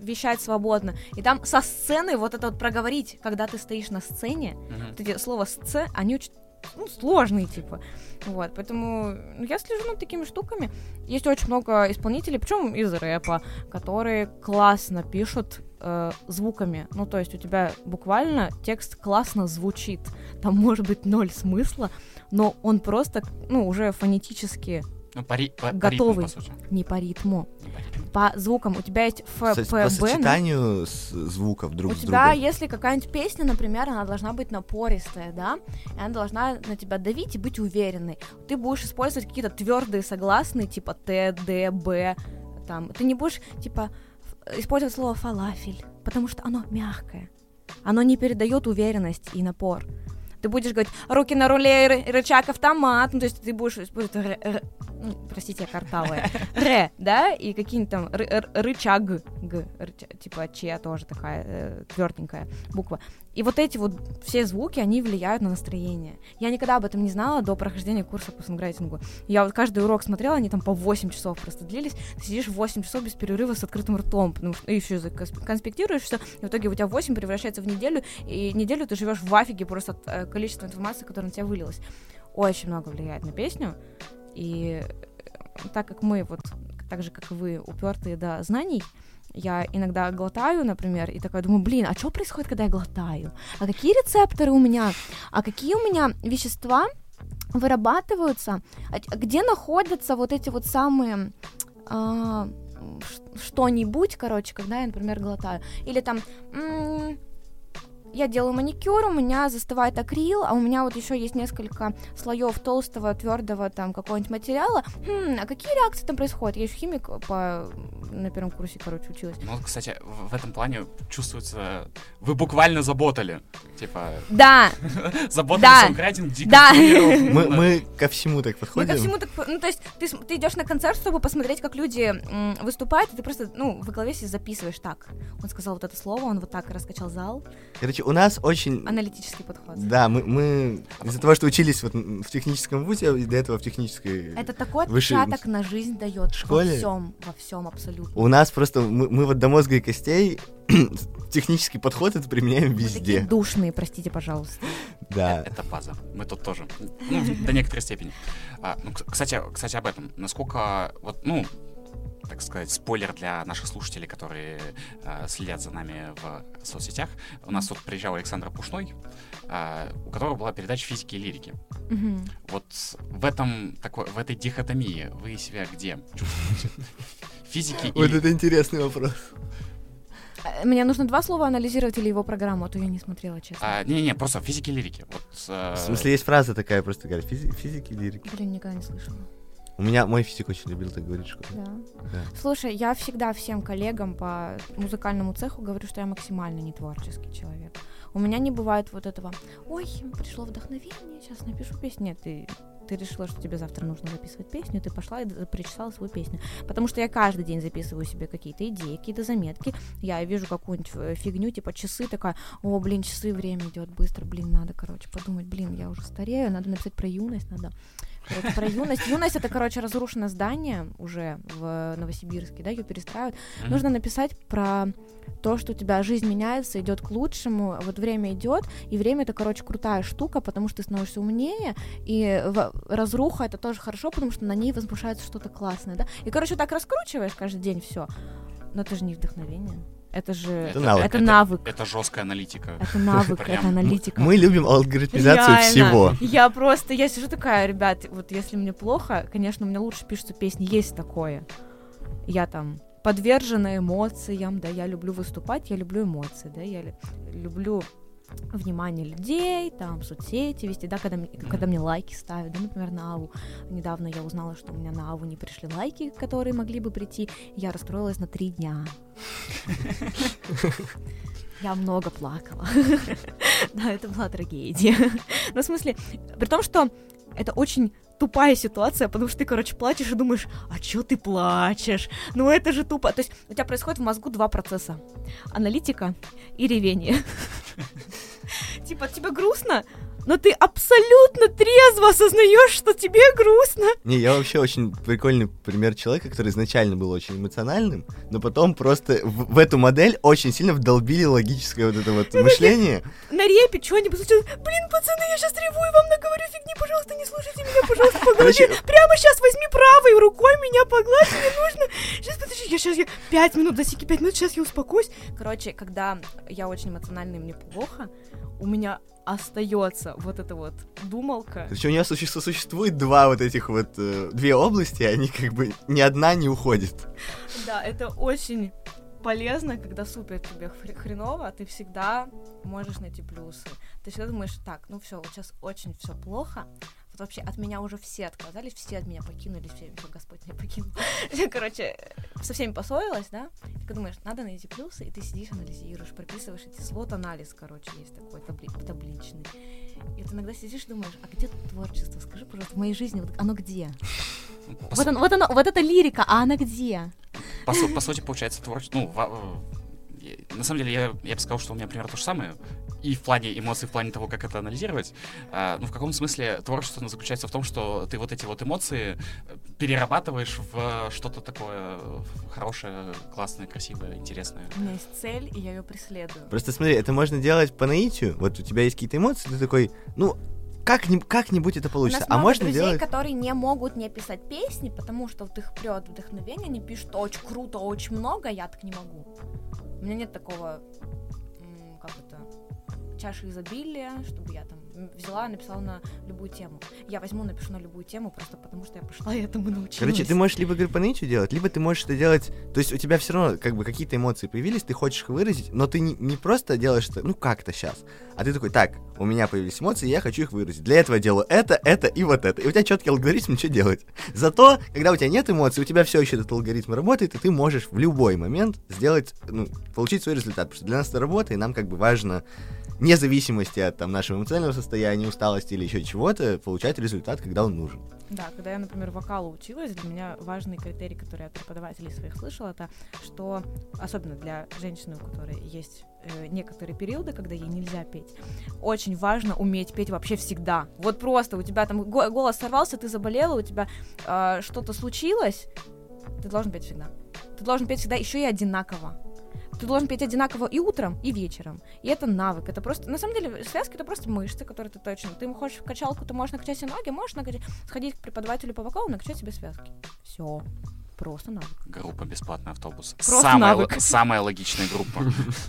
вещать свободно. И там со сцены вот это вот проговорить, когда ты стоишь на сцене, Мгм. вот эти слова «сце», они очень ну, сложные, типа. Вот, поэтому ну, я слежу над такими штуками. Есть очень много исполнителей, причем из рэпа, которые классно пишут э, звуками. Ну, то есть у тебя буквально текст классно звучит. Там может быть ноль смысла, но он просто, ну, уже фонетически Ну, по, ри- по, по готовый. ритму, по сути. не по ритму, Не по ритму. по звукам. У тебя есть Ф, Со- П, По Б, ну, сочетанию с- звуков друг у с тебя, другом. если какая-нибудь песня, например, она должна быть напористая, да, и она должна на тебя давить и быть уверенной. Ты будешь использовать какие-то твердые согласные, типа Т, Д, Б, там. Ты не будешь, типа, ф- использовать слово фалафель, потому что оно мягкое. Оно не передает уверенность и напор. Ты будешь говорить руки на руле, ры- рычаг автомат, ну, то есть ты будешь использовать р- р- ну, простите, я картавая, р, да, и какие-нибудь там р- р- рычаг, г, рыча- типа че тоже такая э, тверденькая буква. И вот эти вот все звуки, они влияют на настроение. Я никогда об этом не знала до прохождения курса по сонграйтингу. Я вот каждый урок смотрела, они там по восемь часов просто длились. Ты сидишь восемь часов без перерыва с открытым ртом, потому что и еще конспектируешь все, и в итоге у тебя восемь превращается в неделю, и неделю ты живешь в афиге просто от э, количества информации, которая на тебя вылилась. Очень много влияет на песню, и э, так как мы вот, так же, как и вы, упертые до знаний, я иногда глотаю, например, и такая думаю, блин, а что происходит, когда я глотаю? А какие рецепторы у меня? А какие у меня вещества вырабатываются? А где находятся вот эти вот самые... А, что-нибудь, короче, когда я, например, глотаю? Или там... М- я делаю маникюр, у меня застывает акрил, а у меня вот еще есть несколько слоев толстого, твердого там какого-нибудь материала. Хм, а какие реакции там происходят? Я еще химик по... на первом курсе, короче, училась. Ну, вот, кстати, в, в этом плане чувствуется... Вы буквально заботали. Типа, Да, заботали Да. сонграйтинг, дико Да. курировал. Мы, мы ко всему так мы подходим. ко всему так... Ну, то есть ты, с- ты идешь на концерт, чтобы посмотреть, как люди м, выступают, и ты просто, ну, в голове себе записываешь так. Он сказал вот это слово, он вот так раскачал зал. Короче, у нас очень... Аналитический подход. Да, мы, мы из-за того, что учились вот в техническом вузе, и до этого в технической... Это такой Выше- отпечаток на жизнь дает. школе? Во всем, во всем абсолютно. У нас просто... Мы, мы вот до мозга и костей технический подход это применяем Мы такие везде. душные, простите, пожалуйста. Да. Это база. Мы тут тоже. Ну, до некоторой степени. А, ну, к- кстати, кстати, об этом. Насколько, вот, ну, так сказать, спойлер для наших слушателей, которые э, следят за нами в соцсетях. У нас тут приезжал Александр Пушной, э, у которого была передача физики и лирики. Мгм. Вот в этом такой, в этой дихотомии вы себя где чувствуете? Физики Вот или... это интересный вопрос. Э, Мне нужно два слова анализировать или его программу, а то я не смотрела, честно. А, не-не-не, просто физики и лирики. Вот, э, В смысле, есть фраза такая, просто говорят, физи- физики, лирики. Блин, никогда не слышала. У меня мой физик очень любил так говорить в школе. Да. Да. Слушай, я всегда всем коллегам по музыкальному цеху говорю, что я максимально не творческий человек. У меня не бывает вот этого, ой, пришло вдохновение, сейчас напишу песню. Нет, ты, ты решила, что тебе завтра нужно записывать песню, ты пошла и д- причесала свою песню. Потому что я каждый день записываю себе какие-то идеи, какие-то заметки. Я вижу какую-нибудь э, фигню, типа часы, такая, о, блин, часы, время идет быстро, блин, надо, короче, подумать, блин, я уже старею, надо написать про юность, надо... Короче, про юность. Юность — это, короче, разрушенное здание уже в Новосибирске, да, ее перестраивают. мгм. Нужно написать про то, что у тебя жизнь меняется, идет к лучшему, вот время идет, и время — это, короче, крутая штука, потому что ты становишься умнее, и в- разруха — это тоже хорошо, потому что на ней возбуждается что-то классное, да. И, короче, так раскручиваешь каждый день все. Но это же не вдохновение. Это же... Это навык. Это навык. Это жесткая аналитика. Это навык, Прям. это аналитика. Мы любим алгоритмизацию Реально. всего. Я просто, я сижу такая, ребят, вот если мне плохо, конечно, у меня лучше пишутся песни, есть такое. Я там подвержена эмоциям, да, я люблю выступать, я люблю эмоции, да, я лю- люблю внимание людей, там, соцсети вести, да, когда, мне- когда мне лайки ставят, да, например, на Аву. Недавно я узнала, что у меня на Аву не пришли лайки, которые могли бы прийти, я расстроилась на три дня. Я много плакала. Да, это была трагедия. Ну, в смысле, при том, что это очень тупая ситуация, потому что ты, короче, плачешь и думаешь, а чё ты плачешь? Ну, это же тупо. То есть у тебя происходит в мозгу два процесса. Аналитика и ревение. Типа, тебе грустно, но ты абсолютно трезво осознаешь, что тебе грустно. Не, я вообще очень прикольный пример человека, который изначально был очень эмоциональным, но потом просто в, в эту модель очень сильно вдолбили логическое вот это вот мышление. На репе что-нибудь случилось. Блин, пацаны, я сейчас ревую, вам наговорю фигни, пожалуйста, не слушайте меня, пожалуйста, по голове. Прямо сейчас возьми правой рукой меня погладь, мне нужно. Сейчас, подожди, я сейчас, я пять минут, засеки пять минут, сейчас я успокоюсь. Короче, когда я очень эмоциональна и мне плохо, у меня остается вот эта вот думалка. Короче, у нее суще- существует два вот этих вот, э, две области, они как бы ни одна не уходит. Да, это очень полезно, когда супер тебе хр- хреново, ты всегда можешь найти плюсы. Ты всегда думаешь, так, ну все, вот сейчас очень все плохо. Вот вообще от меня уже все отказались, все от меня покинули, все, Господь меня покинул. Короче, со всеми поссорилась, да? Ты думаешь, надо найти плюсы, и ты сидишь, анализируешь, прописываешь эти слот-анализ, короче, есть такой табли- табличный. И ты иногда сидишь и думаешь, а где творчество? Скажи, пожалуйста, в моей жизни, вот оно где? По, Вот, оно, вот, оно, вот эта лирика, а она где? по, су- по сути, получается, творчество... Ну, во- э, на самом деле, я, я бы сказал, что у меня примерно то же самое. И в плане эмоций, в плане того, как это анализировать. А, ну, в каком смысле творчество заключается в том, что ты вот эти вот эмоции перерабатываешь в что-то такое хорошее, классное, красивое, интересное. У меня есть цель, и я ее преследую. Просто смотри, это можно делать по наитию. Вот у тебя есть какие-то эмоции, ты такой, ну, как-нибудь, как-нибудь это У получится. нас А много можно друзей, делать... которые не могут не писать песни, потому что вот их прет вдохновение, они пишут очень круто, очень много, я так не могу. У меня нет такого, м, как это, чаши изобилия, чтобы я там взяла, написала на любую тему. Я возьму, напишу на любую тему, просто потому что я пошла и этому научилась. Короче, ты можешь либо говорю, по наитию делать, либо ты можешь это делать... То есть у тебя все равно как бы какие-то эмоции появились, ты хочешь их выразить, но ты не, не просто делаешь это, ну как-то сейчас, а ты такой, так, у меня появились эмоции, я хочу их выразить. Для этого делаю это, это и вот это. И у тебя четкий алгоритм, что делать. Зато, когда у тебя нет эмоций, у тебя все еще этот алгоритм работает, и ты можешь в любой момент сделать, ну, получить свой результат. Потому что для нас это работа, и нам как бы важно, вне зависимости от там, нашего эмоционального состояния, усталости или еще чего-то, получать результат, когда он нужен. Да, когда я, например, вокалу училась, для меня важный критерий, который я от преподавателей своих слышала, это что, особенно для женщины, у которой есть э, некоторые периоды, когда ей нельзя петь, очень важно уметь петь вообще всегда. Вот просто у тебя там го- голос сорвался, ты заболела, у тебя э, что-то случилось, ты должен петь всегда. Ты должен петь всегда еще и одинаково. Ты должен петь одинаково и утром, и вечером. И это навык. Это просто, на самом деле, связки — это просто мышцы, которые ты точно... Ты хочешь в качалку, ты можешь накачать себе ноги, можешь накачать, сходить к преподавателю по вокалу, накачать себе связки. Все. Просто навык. Группа «Бесплатный автобус». Просто Самая, навык. л- самая логичная группа.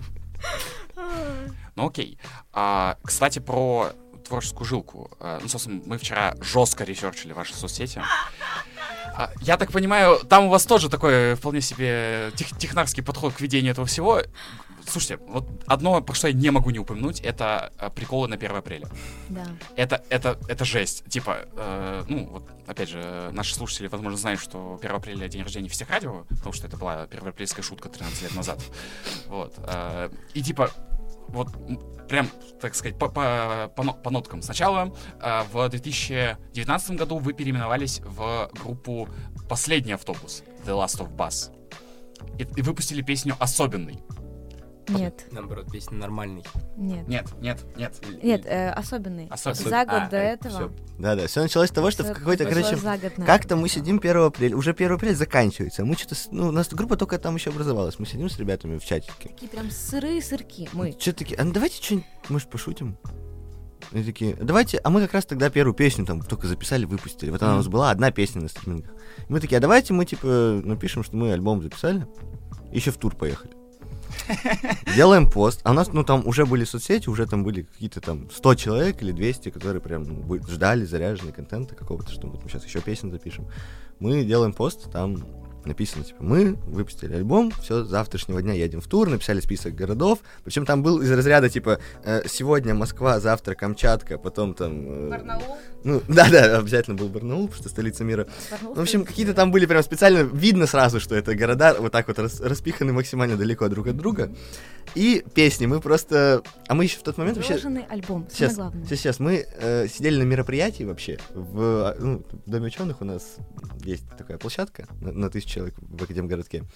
Ну окей. А, кстати, про творческую жилку. А, ну, собственно, мы вчера жестко ресерчили ваши соцсети. А, я так понимаю, там у вас тоже такой вполне себе тех- технарский подход к ведению этого всего. Слушайте, вот одно, про что я не могу не упомянуть, это а, приколы на первое апреля. Да. Это, это, это жесть. Типа, э, ну, вот, опять же, наши слушатели, возможно, знают, что первого апреля день рождения Всех радио, потому что это была первоапрельская шутка тринадцать лет назад. Вот. Э, и типа, вот, м, прям, так сказать, по, по, по, но- по ноткам. Сначала э, в две тысячи девятнадцатом году вы переименовались в группу «Последний автобус» The Last of Bus. И, и выпустили песню «Особенный». Нет, Наоборот, песня нормальный. нет. Нет, нет, нет. Нет, э, особенный. Особенный. За год А, до э, этого. всё. Да-да, все началось с того, что в Всё какой-то, произошло короче, за год, наверное. как-то мы сидим первого апреля, уже первого апреля заканчивается, мы что-то, ну, у нас группа только там еще образовалась, мы сидим с ребятами в чатике. Такие прям сырые сырки. Мы. Что такие, а ну давайте что-нибудь, может, пошутим? И такие, давайте, а мы как раз тогда первую песню там только записали, выпустили. Вот она у нас была, одна песня на стримингах. И мы такие, а давайте мы, типа, напишем, что мы альбом записали, и еще в тур поехали. Делаем пост, а у нас, ну, там уже были соцсети, уже там были какие-то там сто человек или двести, которые прям ну, бы- ждали заряженный контента какого-то, что вот мы сейчас еще песен запишем. Мы делаем пост, там написано, типа, мы выпустили альбом, все, с завтрашнего дня едем в тур, написали список городов, причем там был из разряда, типа, э, сегодня Москва, завтра Камчатка, потом там... э, Барнаул. Ну, да-да, обязательно был Барнаул, потому что столица мира. Барнаул В общем, столица какие-то мира. там были прям специально, видно сразу, что это города вот так вот рас- распиханы максимально далеко друг от друга. И песни, мы просто... А мы еще в тот момент вообще... Выложенный альбом. Самое Сейчас, главное. сейчас, сейчас, мы э, сидели на мероприятии вообще, в, ну, в Доме ученых у нас есть такая площадка на, на тысячу человек в Академгородке,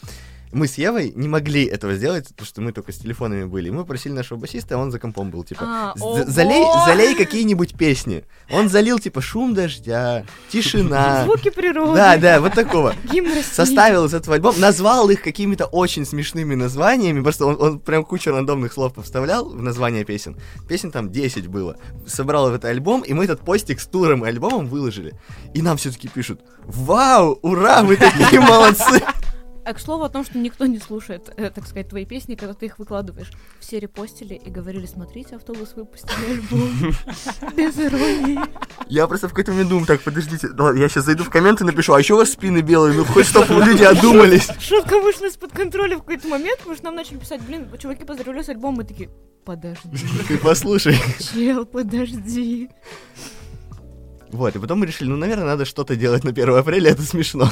Мы с Евой не могли этого сделать, потому что мы только с телефонами были. Мы просили нашего басиста, а он за компом был, типа, А, «З- залей, ого! залей какие-нибудь песни. Он залил, типа, шум дождя, тишина. Звуки природы. Да, да, вот такого. Гимн России. Составил из этого альбом, назвал их какими-то очень смешными названиями, просто он, он прям кучу рандомных слов повставлял в название песен. Песен там десять было. Собрал в этот альбом, и мы этот постик с туром и альбомом выложили. И нам все-таки пишут: «Вау, ура, вы такие молодцы!» А к слову о том, что никто не слушает, э, так сказать, твои песни, когда ты их выкладываешь. Все репостили и говорили: смотрите, автобус выпустили альбом. Без иронии. Я просто в какой-то момент думаю: так, подождите, да, я сейчас зайду в комменты и напишу: а еще у вас спины белые, ну хоть чтобы люди одумались. Шутка вышла из-под контроля в какой-то момент, потому что нам начали писать: блин, чуваки, поздравляю с альбомом. Мы такие: подожди, Ты послушай. чел, подожди. Вот, и потом мы решили, ну, наверное, надо что-то делать на первое апреля, это смешно.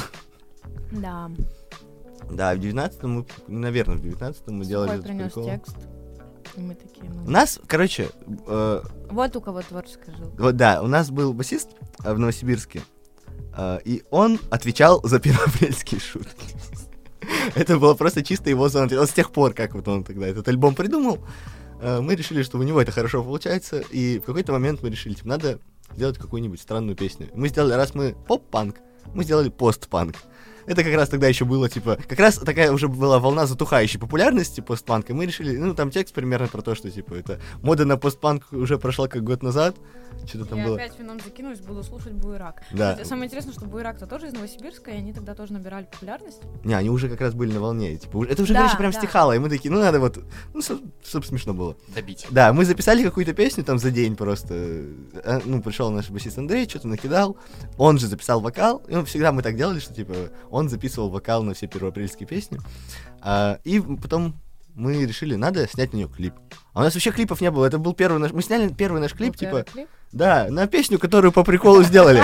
Да. Да, в девятнадцатом мы, наверное, в девятнадцатом мы делали Сухой этот принес прикол. текст. И мы такие, ну... У нас, короче, э, Вот у кого творческая жилка. вот да, у нас был басист э, в Новосибирске, э, и он отвечал за первоапрельские шутки. Это было просто чисто его зона. Вот с тех пор, как вот он тогда этот альбом придумал, э, мы решили, что у него это хорошо получается, и в какой-то момент мы решили, типа, надо сделать какую-нибудь странную песню. Мы сделали, раз мы поп-панк, мы сделали пост-панк. Это как раз тогда еще было, типа, как раз такая уже была волна затухающей популярности постпанка, и мы решили, ну, там текст примерно про то, что, типа, это мода на постпанк уже прошла как год назад, что-то там Я было. опять вином закинусь, буду слушать Буерак. Да. Кстати, самое интересное, что Буерак-то тоже из Новосибирска, и они тогда тоже набирали популярность. Не, они уже как раз были на волне, и, типа, уже- это уже, Да, короче, прям да. стихало, и мы такие, ну, надо вот, ну, чтобы смешно было. Добить. Да, мы записали какую-то песню там за день просто, э, ну, пришел наш басист Андрей, что-то накидал, он же записал вокал, и ну, всегда мы так делали, что, типа, он записывал вокал на все первоапрельские песни, а, и потом мы решили, надо снять на нее клип. А у нас вообще клипов не было, это был первый наш, мы сняли первый наш клип, Был типа, первый клип. да, на песню, которую по приколу сделали.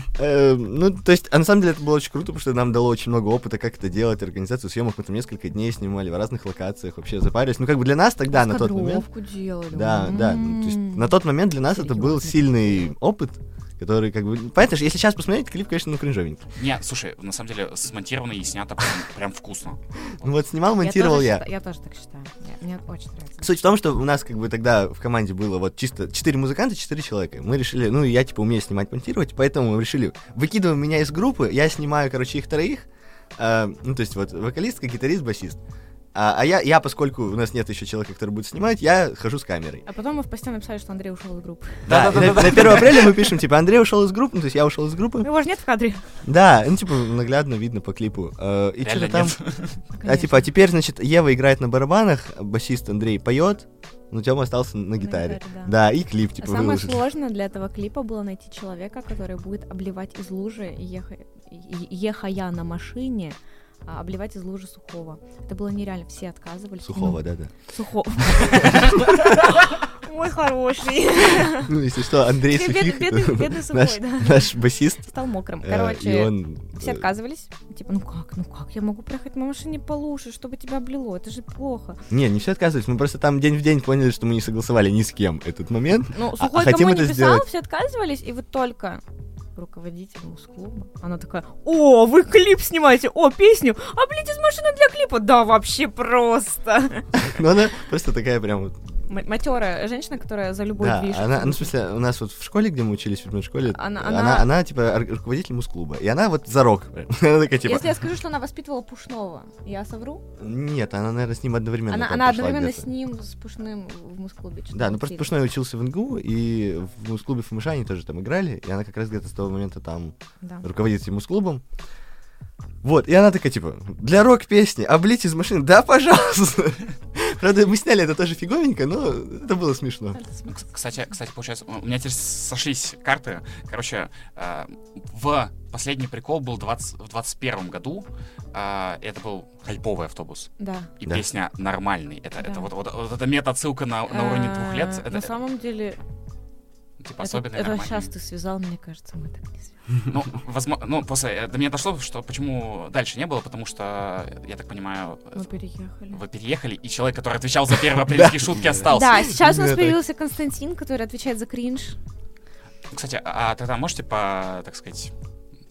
Э, Ну, то есть, а на самом деле это было очень круто, потому что нам дало очень много опыта, как это делать, организацию съемок, мы там несколько дней снимали в разных локациях, вообще запарились. Ну, как бы для нас тогда, на тот момент, Кадровку делали. да, да, ну, то есть М. на тот момент для нас это был Серьёзно. сильный опыт, который как бы... Понятно, что если сейчас посмотреть, клип, конечно, ну, кринжовенький. Не, слушай, на самом деле смонтировано и снято прям, прям вкусно. Ну, вот снимал, монтировал тоже я. считаю- Я тоже так считаю. Мне- Мне очень нравится. Суть в том, что у нас как бы тогда в команде было вот чисто четыре музыканта, четыре человека. Мы решили, ну, я типа умею снимать, монтировать, поэтому мы решили, выкидываем меня из группы, я снимаю, короче, их троих, э, ну, то есть вот вокалистка, гитарист, басист. А, а я, я, поскольку у нас нет еще человека, который будет снимать, я хожу с камерой. А потом мы в посте написали, что Андрей ушел из группы. Да, и на, на первое апреля мы пишем, типа, Андрей ушел из группы, ну, то есть я ушел из группы. Его же нет в кадре. Да, ну, типа, наглядно видно по клипу. Э, и Реально что-то там... нет. А типа, а теперь, значит, Ева играет на барабанах, басист Андрей поет, но Тёма остался на гитаре. гитаре, да. Да, и клип, А типа, самое выложили. сложное для этого клипа было найти человека, который будет обливать из лужи, еха... е- ехая на машине, а, обливать из лужи Сухого. Это было нереально, все отказывались. Сухого, Ну, да-да. Сухого. Мой хороший. Ну, если что, Андрей Бедный- Сухих, бедный- это бедный Сухой, наш, да. наш басист. Стал мокрым. э, и Короче, он... все э, отказывались. Типа, ну как, ну как, я могу проехать на машине по луже, чтобы тебя облило, это же плохо. Не, не все отказывались, мы просто там день в день поняли, что мы не согласовали ни с кем этот момент. Ну, а Сухой хотим кому это не писал, сделать. все отказывались, и вот только руководитель мус-клуба, она такая: о, вы клип снимаете, о, песню, облить из машины для клипа, да, вообще просто. Но она просто такая прям вот... Матерая женщина, которая за любой Да, движ. она, ну, в смысле, у нас вот в школе, где мы учились, в школе, Она- она, она- она, типа, ор- руководитель мус-клуба, и она вот за рок. прям. Она такая, типа... Если я скажу, что она воспитывала Пушного, я совру? Нет, она, наверное, с ним одновременно Она, там она пошла одновременно где-то. с ним, с Пушным в мус-клубе. что-то Да, ну просто учили. Пушной учился в эн гэ у, и в мус-клубе ФМШ они тоже там играли, и она как раз где-то с того момента там Да. руководит этим мус-клубом. Вот, и она такая, типа, для рок-песни облить из машины, да, пожалуйста. Правда, мы сняли это тоже фиговенько, но это было смешно. Ну, к- Кстати, кстати, получается, у меня теперь сошлись карты. Короче, э, в последний прикол был двадцать в двадцать первом году. э, Это был хайповый автобус. Да. И Да. песня «Нормальный». Это, Да. это вот, вот, вот эта мета-отсылка на, на уровне двух лет. Э, Это, На самом деле, типа, это, особенный это нормальный. сейчас ты связал, мне кажется, мы так не связали. Ну, возможно, ну, после э, до меня дошло, что почему дальше не было, потому что, я так понимаю, Мы переехали. вы переехали, и человек, который отвечал за первые апрельские шутки, остался. Да, сейчас у нас Именно так. появился Константин, который отвечает за кринж. Кстати, а тогда можете по, так сказать,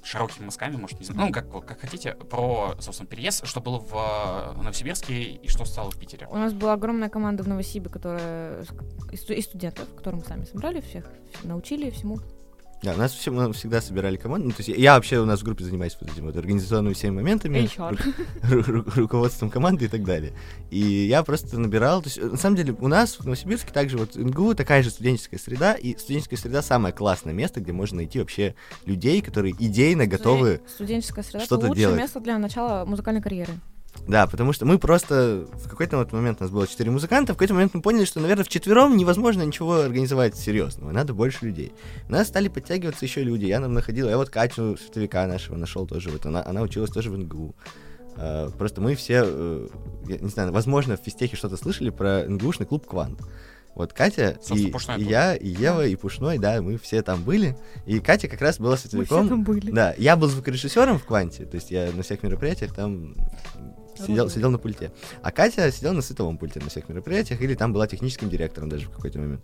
широкими мазками, может, не знаю, ну, как, как хотите, про, собственно, переезд, что было в Новосибирске и что стало в Питере. У нас была огромная команда в Новосибе, которая из, из студентов, которых мы сами собрали всех, научили всему. Да, у нас все, мы всегда собирали команду. Ну, то есть я вообще у нас в группе занимаюсь вот этим вот организационными всеми моментами, ру- ру- ру- руководством команды и так далее. И я просто набирал. То есть, на самом деле, у нас в Новосибирске также вот эн гэ у такая же студенческая среда, и студенческая среда самое классное место, где можно найти вообще людей, которые идейно готовы Студенческая среда — что-то это лучшее делать. место для начала музыкальной карьеры. Да, потому что мы просто... В какой-то вот момент у нас было четыре музыканта, в какой-то момент мы поняли, что, наверное, вчетвером невозможно ничего организовать серьезного, надо больше людей. У нас стали подтягиваться еще люди, я нам находил... Я вот Катю, световика нашего, нашел тоже, вот она, она училась тоже в эн гэ у. Uh, просто мы все, uh, я не знаю, возможно, в физтехе что-то слышали про эн гэ у-шный клуб «Квант». Вот Катя и, и я, и Ева, и Пушной, да, мы все там были. И Катя как раз была световиком. Мы все там были. Да, я был звукорежиссером в «Кванте», то есть я на всех мероприятиях там сидел, сидел на пульте. А Катя сидела на световом пульте на всех мероприятиях, или там была техническим директором даже в какой-то момент.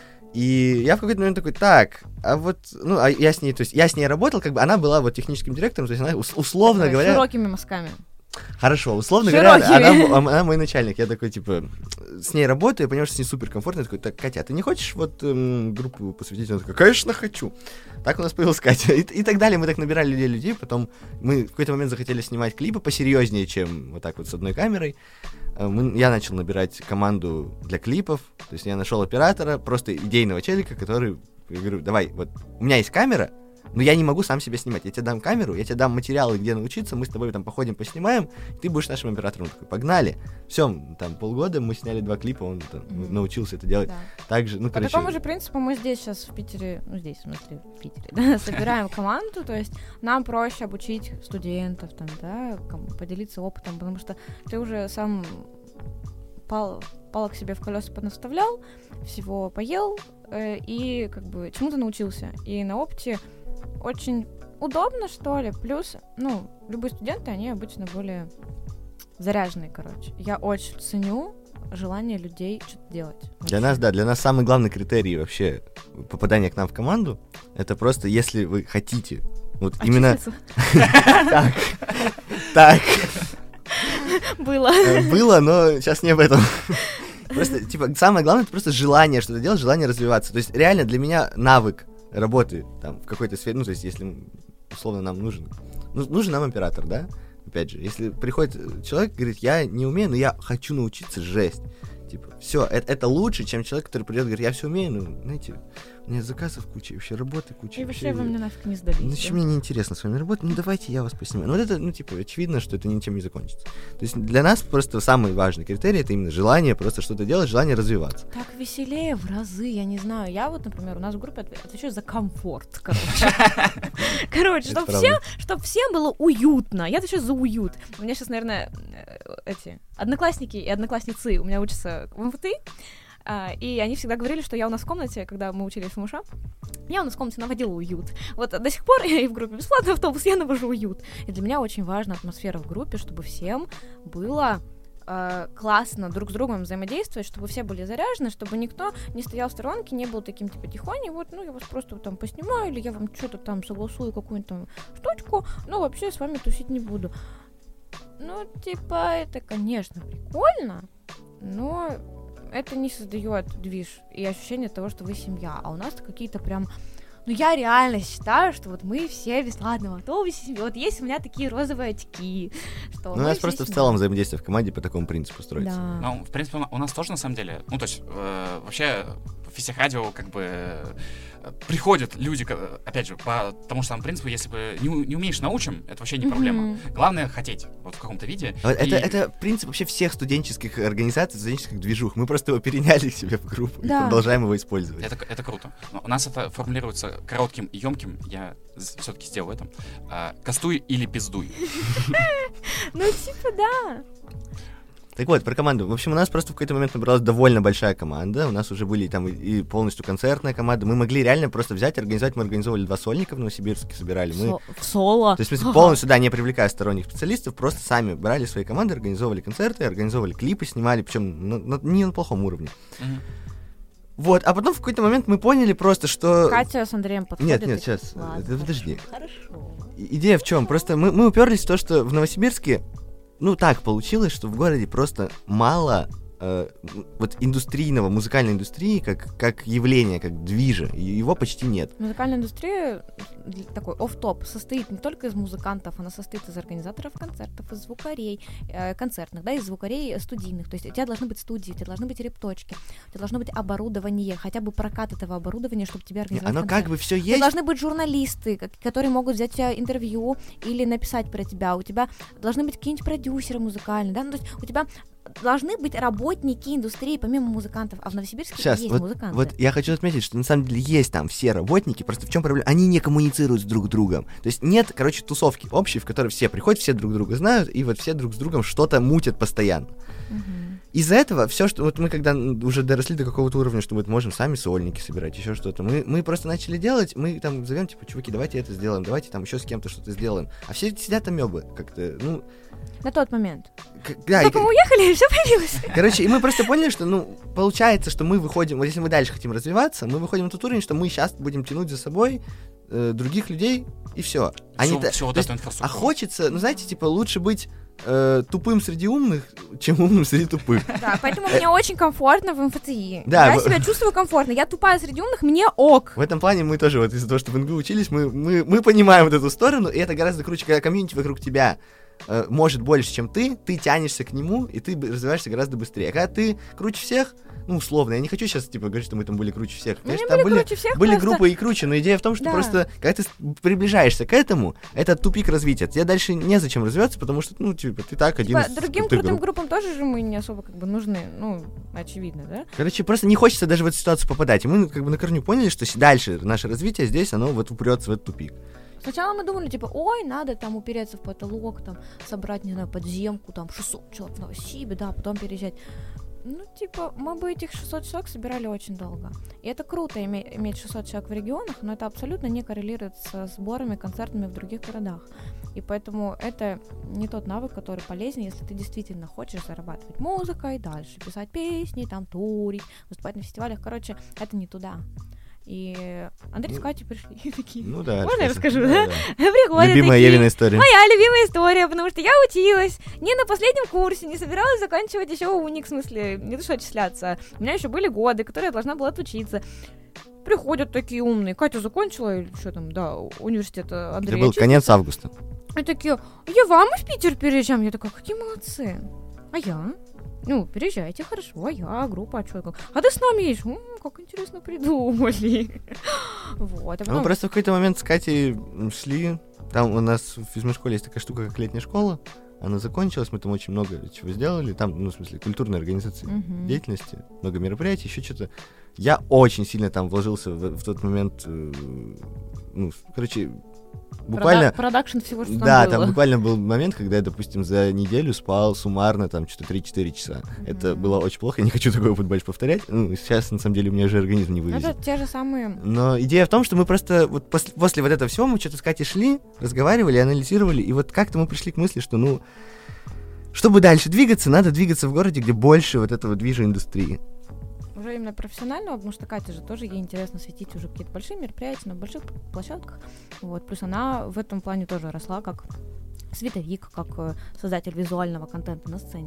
И я в какой-то момент такой, так, а вот, ну, а я с ней, то есть я с ней работал, как бы она была вот техническим директором, то есть она условно Давай, говоря... широкими мазками. Хорошо, условно Широкими. говоря, она, она мой начальник. Я такой, типа, с ней работаю, я понимаю, что с ней супер комфортно. Я такой, так, Катя, а ты не хочешь вот эм, группу посвятить? Она такая, конечно, хочу. Так у нас появилась Катя. И, и так далее. Мы так набирали людей, людей. Потом мы в какой-то момент захотели снимать клипы посерьезнее, чем вот так вот с одной камерой. Мы, я начал набирать команду для клипов. То есть я нашел оператора, просто идейного челика, который, я говорю, давай, вот у меня есть камера, но я не могу сам себя снимать. Я тебе дам камеру, я тебе дам материалы, где научиться, мы с тобой там походим, поснимаем, ты будешь нашим оператором. Он такой, погнали. Все, там полгода мы сняли два клипа, он там, mm-hmm. научился это делать. Да. Так же, ну, По короче... такому же принципу мы здесь сейчас в Питере, ну здесь, в смысле, в Питере, да, собираем команду, то есть нам проще обучить студентов, там, да, поделиться опытом, потому что ты уже сам пал, палок себе в колеса поднаставлял, всего поел э, и как бы чему-то научился. И на опыте очень удобно, что ли. Плюс, ну, любые студенты, они обычно более заряженные, короче. Я очень ценю желание людей что-то делать. Для нас, да, для нас самый главный критерий вообще попадания к нам в команду, это просто, если вы хотите, вот именно... Так, так. Было. Было, но сейчас не об этом. Просто, типа, самое главное, это просто желание что-то делать, желание развиваться. То есть, реально, для меня навык работы там в какой-то сфере, ну, то есть, если, условно, нам нужен, ну, нужен нам оператор, да, опять же, если приходит человек и говорит, я не умею, но я хочу научиться, жесть, типа, все, это, это лучше, чем человек, который придет и говорит, я все умею, ну, знаете, у меня заказов куча, вообще работы куча. И вообще вы мне нафиг не сдались. Ну, зачем мне неинтересно с вами работать, ну, давайте я вас поснимаю. Ну, вот это, ну, типа, очевидно, что это ничем не закончится. То есть для нас просто самый важный критерий — это именно желание просто что-то делать, желание развиваться. Так веселее в разы, я не знаю. Я вот, например, у нас в группе отвечаю за комфорт, короче. Короче, чтобы всем, чтобы всем было уютно. Я отвечаю за уют. У меня сейчас, наверное, эти одноклассники и одноклассницы у меня учатся в эм эф тэ, и они всегда говорили, что я у нас в комнате, когда мы учились в МУШа, я у нас в комнате наводила уют. Вот до сих пор я и в группе «Бесплатный автобус» я навожу уют. И для меня очень важна атмосфера в группе, чтобы всем было э, классно друг с другом взаимодействовать, чтобы все были заряжены, чтобы никто не стоял в сторонке, не был таким типа тихоней, вот, ну, я вас просто там поснимаю, или я вам что-то там согласую, какую-нибудь там штучку, но вообще с вами тусить не буду. Ну, типа, это, конечно, прикольно, но это не создает движ и ощущение того, что вы семья. А у нас какие-то прям... Ну, я реально считаю, что вот мы все в бесплатном автобусе. Вот есть у меня такие розовые очки. Что ну, у нас просто семья. В целом взаимодействие в команде по такому принципу строится. Да. Ну, в принципе, у нас тоже, на самом деле... Ну, то есть, э, вообще, в Физтех-радио как бы... Э, приходят люди, опять же, по тому же самому принципу, если бы не, не умеешь, научим, это вообще не проблема. Mm-hmm. Главное хотеть, вот в каком-то виде. Это, и... это принцип вообще всех студенческих организаций, студенческих движух. Мы просто его переняли к себе в группу да. и продолжаем его использовать. Это, это круто. Но у нас это формулируется коротким и емким. Я все-таки сделал это. Кастуй или пиздуй. Ну, типа, да. Так вот, про команду. В общем, у нас просто в какой-то момент набралась довольно большая команда. У нас уже были там и, и полностью концертная команда. Мы могли реально просто взять, организовать. Мы организовали два сольника в Новосибирске, собирали. Мы... В соло? То есть, в смысле, полностью, да, не привлекая сторонних специалистов, просто сами брали свои команды, организовывали концерты, организовывали клипы, снимали, причем на, на, не на плохом уровне. Mm-hmm. Вот, а потом в какой-то момент мы поняли просто, что... Катя с Андреем подходят. Нет, нет, сейчас, Ладно, это, подожди. Хорошо. идея в чем? Просто мы, мы уперлись в то, что в Новосибирске, ну так получилось, что в городе просто мало э, вот индустрийного, музыкальной индустрии, как, как явления, как движа, его почти нет. Музыкальная индустрия, такой офф-топ, состоит не только из музыкантов, она состоит из организаторов концертов, из звукарей, э, концертных, да, из звукарей студийных, то есть у тебя должны быть студии, у тебя должны быть репточки, у тебя должно быть оборудование, хотя бы прокат этого оборудования, чтобы тебя организовать Оно концерт. как бы все У тебя есть. должны быть журналисты, как- которые могут взять у тебя интервью или написать про тебя, у тебя должны быть какие-нибудь продюсеры музыкальные, да, ну, то есть у тебя должны быть работники индустрии помимо музыкантов, а в Новосибирске Сейчас, есть вот, музыканты. вот я хочу отметить, что на самом деле есть там все работники, просто в чем проблема? Они не коммуницируют с друг другом. То есть нет, короче, тусовки общей, в которой все приходят, все друг друга знают, и вот все друг с другом что-то мутят постоянно. Мгм. Из-за этого все, что вот мы когда уже доросли до какого-то уровня, что вот можем сами сольники собирать, еще что-то, мы, мы просто начали делать, мы там зовем, типа, чуваки, давайте это сделаем, давайте там еще с кем-то что-то сделаем. А все сидят амебы как-то, ну... На тот момент. к- да, и- Только мы уехали, и все появилось. Короче, и мы просто поняли, что, ну, получается, что мы выходим, вот если мы дальше хотим развиваться, мы выходим на тот уровень, что мы сейчас будем тянуть за собой э, других людей, и все. Всю, всю вот эту А инфраструктуру. хочется, ну, знаете, типа, лучше быть э, тупым среди умных, чем умным среди тупых. Да, поэтому мне очень комфортно в эм эф тэ и. Да, Я в- себя чувствую комфортно. Я тупая среди умных, мне ок. В этом плане мы тоже, вот из-за того, что в эн гэ у учились, мы, мы, мы понимаем вот эту сторону, и это гораздо круче, когда комьюнити вокруг тебя э, может больше, чем ты, ты тянешься к нему, и ты б- развиваешься гораздо быстрее. А когда ты круче всех, ну, условно, я не хочу сейчас, типа, говорить, что мы там были круче всех. Мы не Конечно, там были были, круче всех, были просто- группы и круче, но идея в том, что Да. просто, когда ты с- приближаешься к этому, это тупик развития. Тебе дальше незачем развиваться, потому что, ну, типа, ты так один Типа, из другим крутых крутым групп. группам тоже же мы не особо как бы нужны, ну, очевидно, да? Короче, просто не хочется даже в эту ситуацию попадать. И мы как бы на корню поняли, что с- дальше наше развитие здесь, оно вот упрется в этот тупик. Сначала мы думали, типа, ой, надо там упереться в потолок, там, собрать, не знаю, подземку, там, шестьсот человек в Новосибе, да, потом переезжать. Ну, типа, мы бы этих шестьсот человек собирали очень долго. И это круто име- иметь шестьсот человек в регионах, но это абсолютно не коррелирует со сборами, концертами в других городах. И поэтому это не тот навык, который полезен, если ты действительно хочешь зарабатывать музыкой, дальше писать песни, там, турить, выступать на фестивалях. Короче, это не туда. И Андрей с Ну, Катей пришли и такие. Ну да. Можно я расскажи. расскажу, Да, да? да. Приходят Любимая такие. Евина история. Моя любимая история, потому что я училась не на последнем курсе, не собиралась заканчивать еще уник, в смысле, не то что отчисляться. У меня еще были годы, которые я должна была отучиться. Приходят такие умные. Катя закончила, или что там, да, университет Это Андрея. был конец августа. И такие, я вам в Питер переезжаем. Я такая, какие молодцы. А я? Ну, переезжайте, хорошо, а я, группа, а что? А ты с нами едешь? М, как интересно придумали. Вот, а Мы потом... просто в какой-то момент с Катей м, шли. Там у нас в физмат-школе есть такая штука, как летняя школа. Она закончилась, мы там очень много чего сделали. Там, ну, в смысле, культурной организации Мгм. деятельности, много мероприятий, еще что-то. Я очень сильно там вложился в, в тот момент. э, ну, короче, буквально... Прода- Продакшн всего, что там Да, было. там буквально был момент, когда я, допустим, за неделю спал суммарно там что-то три-четыре часа. Это Мгм. было очень плохо, я не хочу такой опыт больше повторять. Ну, сейчас, на самом деле, у меня уже организм не Ну, вывезет. это те же самые... Но идея в том, что мы просто вот после, после вот этого всего мы что-то с Катей шли, разговаривали, анализировали, и вот как-то мы пришли к мысли, что, ну, чтобы дальше двигаться, надо двигаться в городе, где больше вот этого движа индустрии. Уже именно профессионального, потому что Катя же тоже, ей интересно светить уже какие-то большие мероприятия на больших площадках. Вот. Плюс она в этом плане тоже росла как световик, как э, создатель визуального контента на сцене.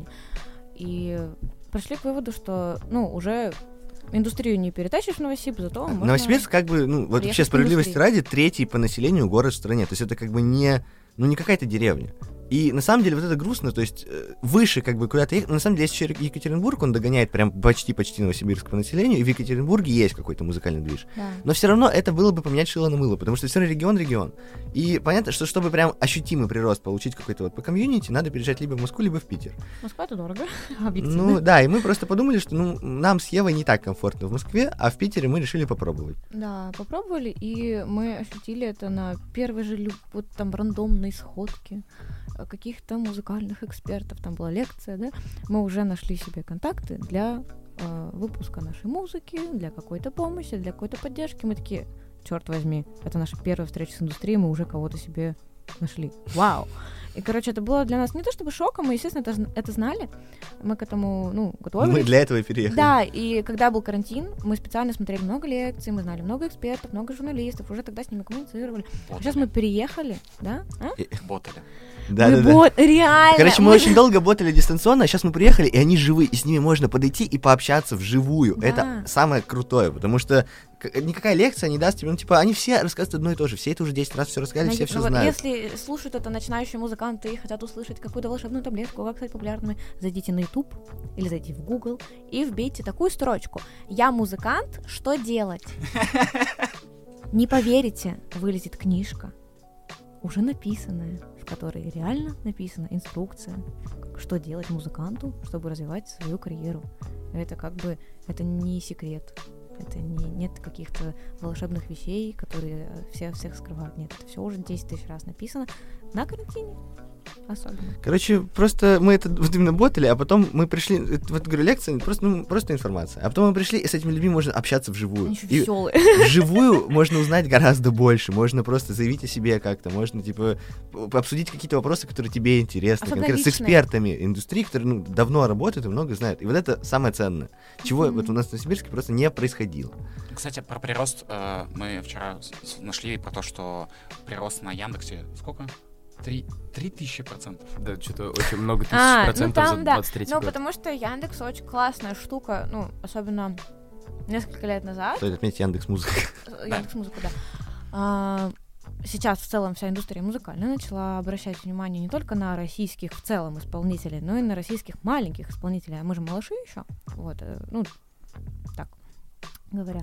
И пришли к выводу, что, ну, уже индустрию не перетащишь в Новосиб, зато можно... Новосибирск как бы, ну, вот приехать вообще к справедливости индустрии. ради, третий по населению город в стране. То есть это как бы не, ну, не какая-то деревня. И на самом деле вот это грустно, то есть э, выше как бы куда-то ехать. На самом деле есть еще Екатеринбург, он догоняет прям почти-почти Новосибирск по населению, и в Екатеринбурге есть какой-то музыкальный движ. Да. Но все равно это было бы поменять шило на мыло, потому что все равно регион регион. И понятно, что чтобы прям ощутимый прирост получить какой-то вот по комьюнити, надо переезжать либо в Москву, либо в Питер. Москва это дорого, объективно. Ну да, и мы просто подумали, что ну, нам с Евой не так комфортно в Москве, а в Питере мы решили попробовать. Да, попробовали, и мы ощутили это на первой же лю- вот там рандомной сходке э, каких-то музыкальных экспертов. Там была лекция, да. Мы уже нашли себе контакты для э, выпуска нашей музыки, для какой-то помощи, для какой-то поддержки. Мы такие, черт возьми, это наша первая встреча с индустрией, мы уже кого-то себе нашли. Вау! И, короче, это было для нас не то чтобы шоком, мы, естественно, это, это знали. Мы к этому, ну, готовились. Мы для этого и переехали. Да, и когда был карантин, мы специально смотрели много лекций, мы знали много экспертов, много журналистов, уже тогда с ними коммуницировали. А сейчас мы переехали, да? А? Ботали. Да, мы да, бот... да. Реально! Короче, мы очень долго ботали дистанционно, а сейчас мы приехали, и они живые, и с ними можно подойти и пообщаться вживую. Да. Это самое крутое, потому что никакая лекция не даст тебе, ну, типа, они все рассказывают одно и то же, все это уже десять раз все рассказали, все Знаете, все ну вот знают. если слушают это начинающие музыканты и хотят услышать какую-то волшебную таблетку, как стать популярными, зайдите на YouTube или зайдите в Google и вбейте такую строчку: «Я музыкант, что делать?» Не поверите, вылезет книжка, уже написанная, в которой реально написана инструкция, что делать музыканту, чтобы развивать свою карьеру. Это как бы, это не секрет. Это не, нет каких-то волшебных вещей, которые все, всех скрывают. Нет, это все уже десять тысяч раз написано на карантине. Особенно. Короче, просто мы это вот именно ботали, а потом мы пришли, вот говорю, лекция, просто, ну, просто информация. А потом мы пришли, и с этими людьми можно общаться вживую. Они еще И веселые. вживую можно узнать гораздо больше. Можно просто заявить о себе как-то, можно, типа, обсудить какие-то вопросы, которые тебе интересны, Особенно конкретно с личные. экспертами индустрии, которые, ну, давно работают и много знают. И вот это самое ценное, чего Мгм. вот у нас в Новосибирске просто не происходило. Кстати, про прирост э, мы вчера с- с- нашли про то, что прирост на Яндексе сколько? Три, три тысячи процентов. Да, что-то очень много тысяч А, ну процентов там, за да. двадцать третий Ну, год. потому что Яндекс очень классная штука, ну, особенно несколько лет назад. Стоит отметить Яндекс.Музыка. Яндекс.Музыку, да. А, сейчас в целом вся индустрия музыкальная начала обращать внимание не только на российских в целом исполнителей, но и на российских маленьких исполнителей. А мы же малыши еще. Вот, э, ну, так говоря.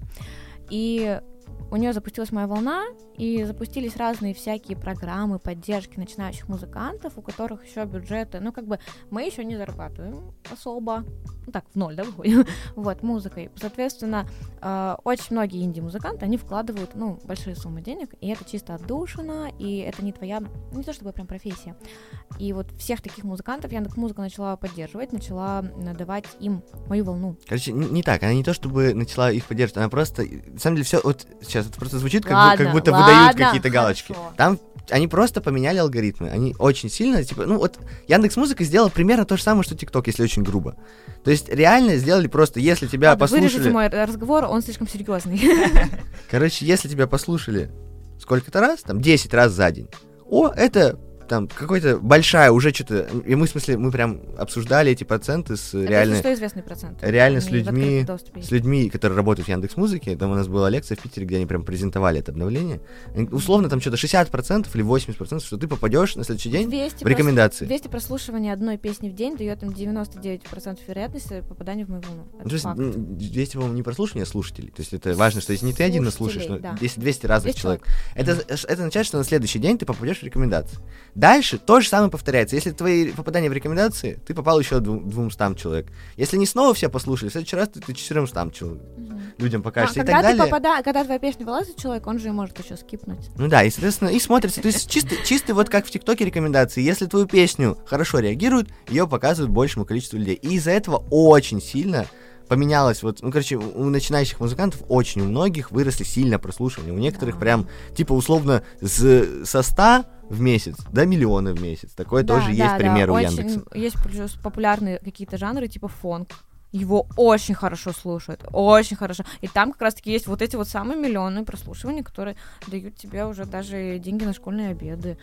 И у нее запустилась «Моя волна», и запустились разные всякие программы поддержки начинающих музыкантов, у которых еще бюджеты, ну, как бы, мы еще не зарабатываем особо, ну, так, в ноль, да, выходим, вот, музыкой. Соответственно, э, очень многие инди-музыканты, они вкладывают, ну, большие суммы денег, и это чисто отдушина, и это не твоя, не то чтобы прям профессия. И вот всех таких музыкантов Яндекс.Музыка начала поддерживать, начала давать им «Мою волну». Короче, не, не так, она не то чтобы начала их поддерживать, она просто, на самом деле, все, вот сейчас это просто звучит, как, бу- Ладно, как будто ладно, выдают какие-то галочки. хорошо. Там они просто поменяли алгоритмы, они очень сильно, типа, ну вот Яндекс.Музыка сделала примерно то же самое, что ТикТок, если очень грубо. То есть реально сделали просто, если тебя Ладно, послушали... вырежите мой разговор, он слишком серьезный. Короче, если тебя послушали сколько-то раз, там, десять раз за день, о, это... Там какой-то большая уже что-то... И мы, в смысле, мы прям обсуждали эти проценты с Это, реально... если что, известный процент. реально с Они в людьми, открытом доступе есть. с людьми, которые работают в Яндекс.Музыке. Там у нас была лекция в Питере, где они прям презентовали это обновление. И условно там что-то шестьдесят процентов или восемьдесят процентов, что ты попадешь на следующий день двести в рекомендации. двести прослушиваний одной песни в день дает им девяносто девять процентов вероятности попадания в мою волну. Это Ну, то есть факт. м, двести, по-моему, не прослушивания, а слушателей. То есть это важно, что если не ты один Слушателей, наслушаешь, но да. если двести разных двести человек. Это, это означает, что на следующий день ты попадешь в рекомендации. Дальше то же самое повторяется. Если твои попадания в рекомендации, ты попал еще двум, двумстам человек. Если не снова все послушали, в следующий раз ты, ты четырёмстам человек, Мгм. людям А, покажешься и когда, так ты далее. попада... когда твоя песня вылазит, человек, он же может еще скипнуть. Ну да, и, соответственно, и смотрится. То есть чисто, чисто вот как в ТикТоке рекомендации. Если твою песню хорошо реагируют, ее показывают большему количеству людей. И из-за этого очень сильно поменялось, вот, ну, короче, у начинающих музыкантов очень у многих выросли сильно прослушивания. У некоторых Да. прям, типа, условно, с, со ста в месяц до миллиона в месяц. Такое Да, тоже да, есть да, пример у очень Яндекса. Есть плюс популярные какие-то жанры, типа фонк. Его очень хорошо слушают, очень хорошо. И там как раз-таки есть вот эти вот самые миллионные прослушивания, которые дают тебе уже даже деньги на школьные обеды.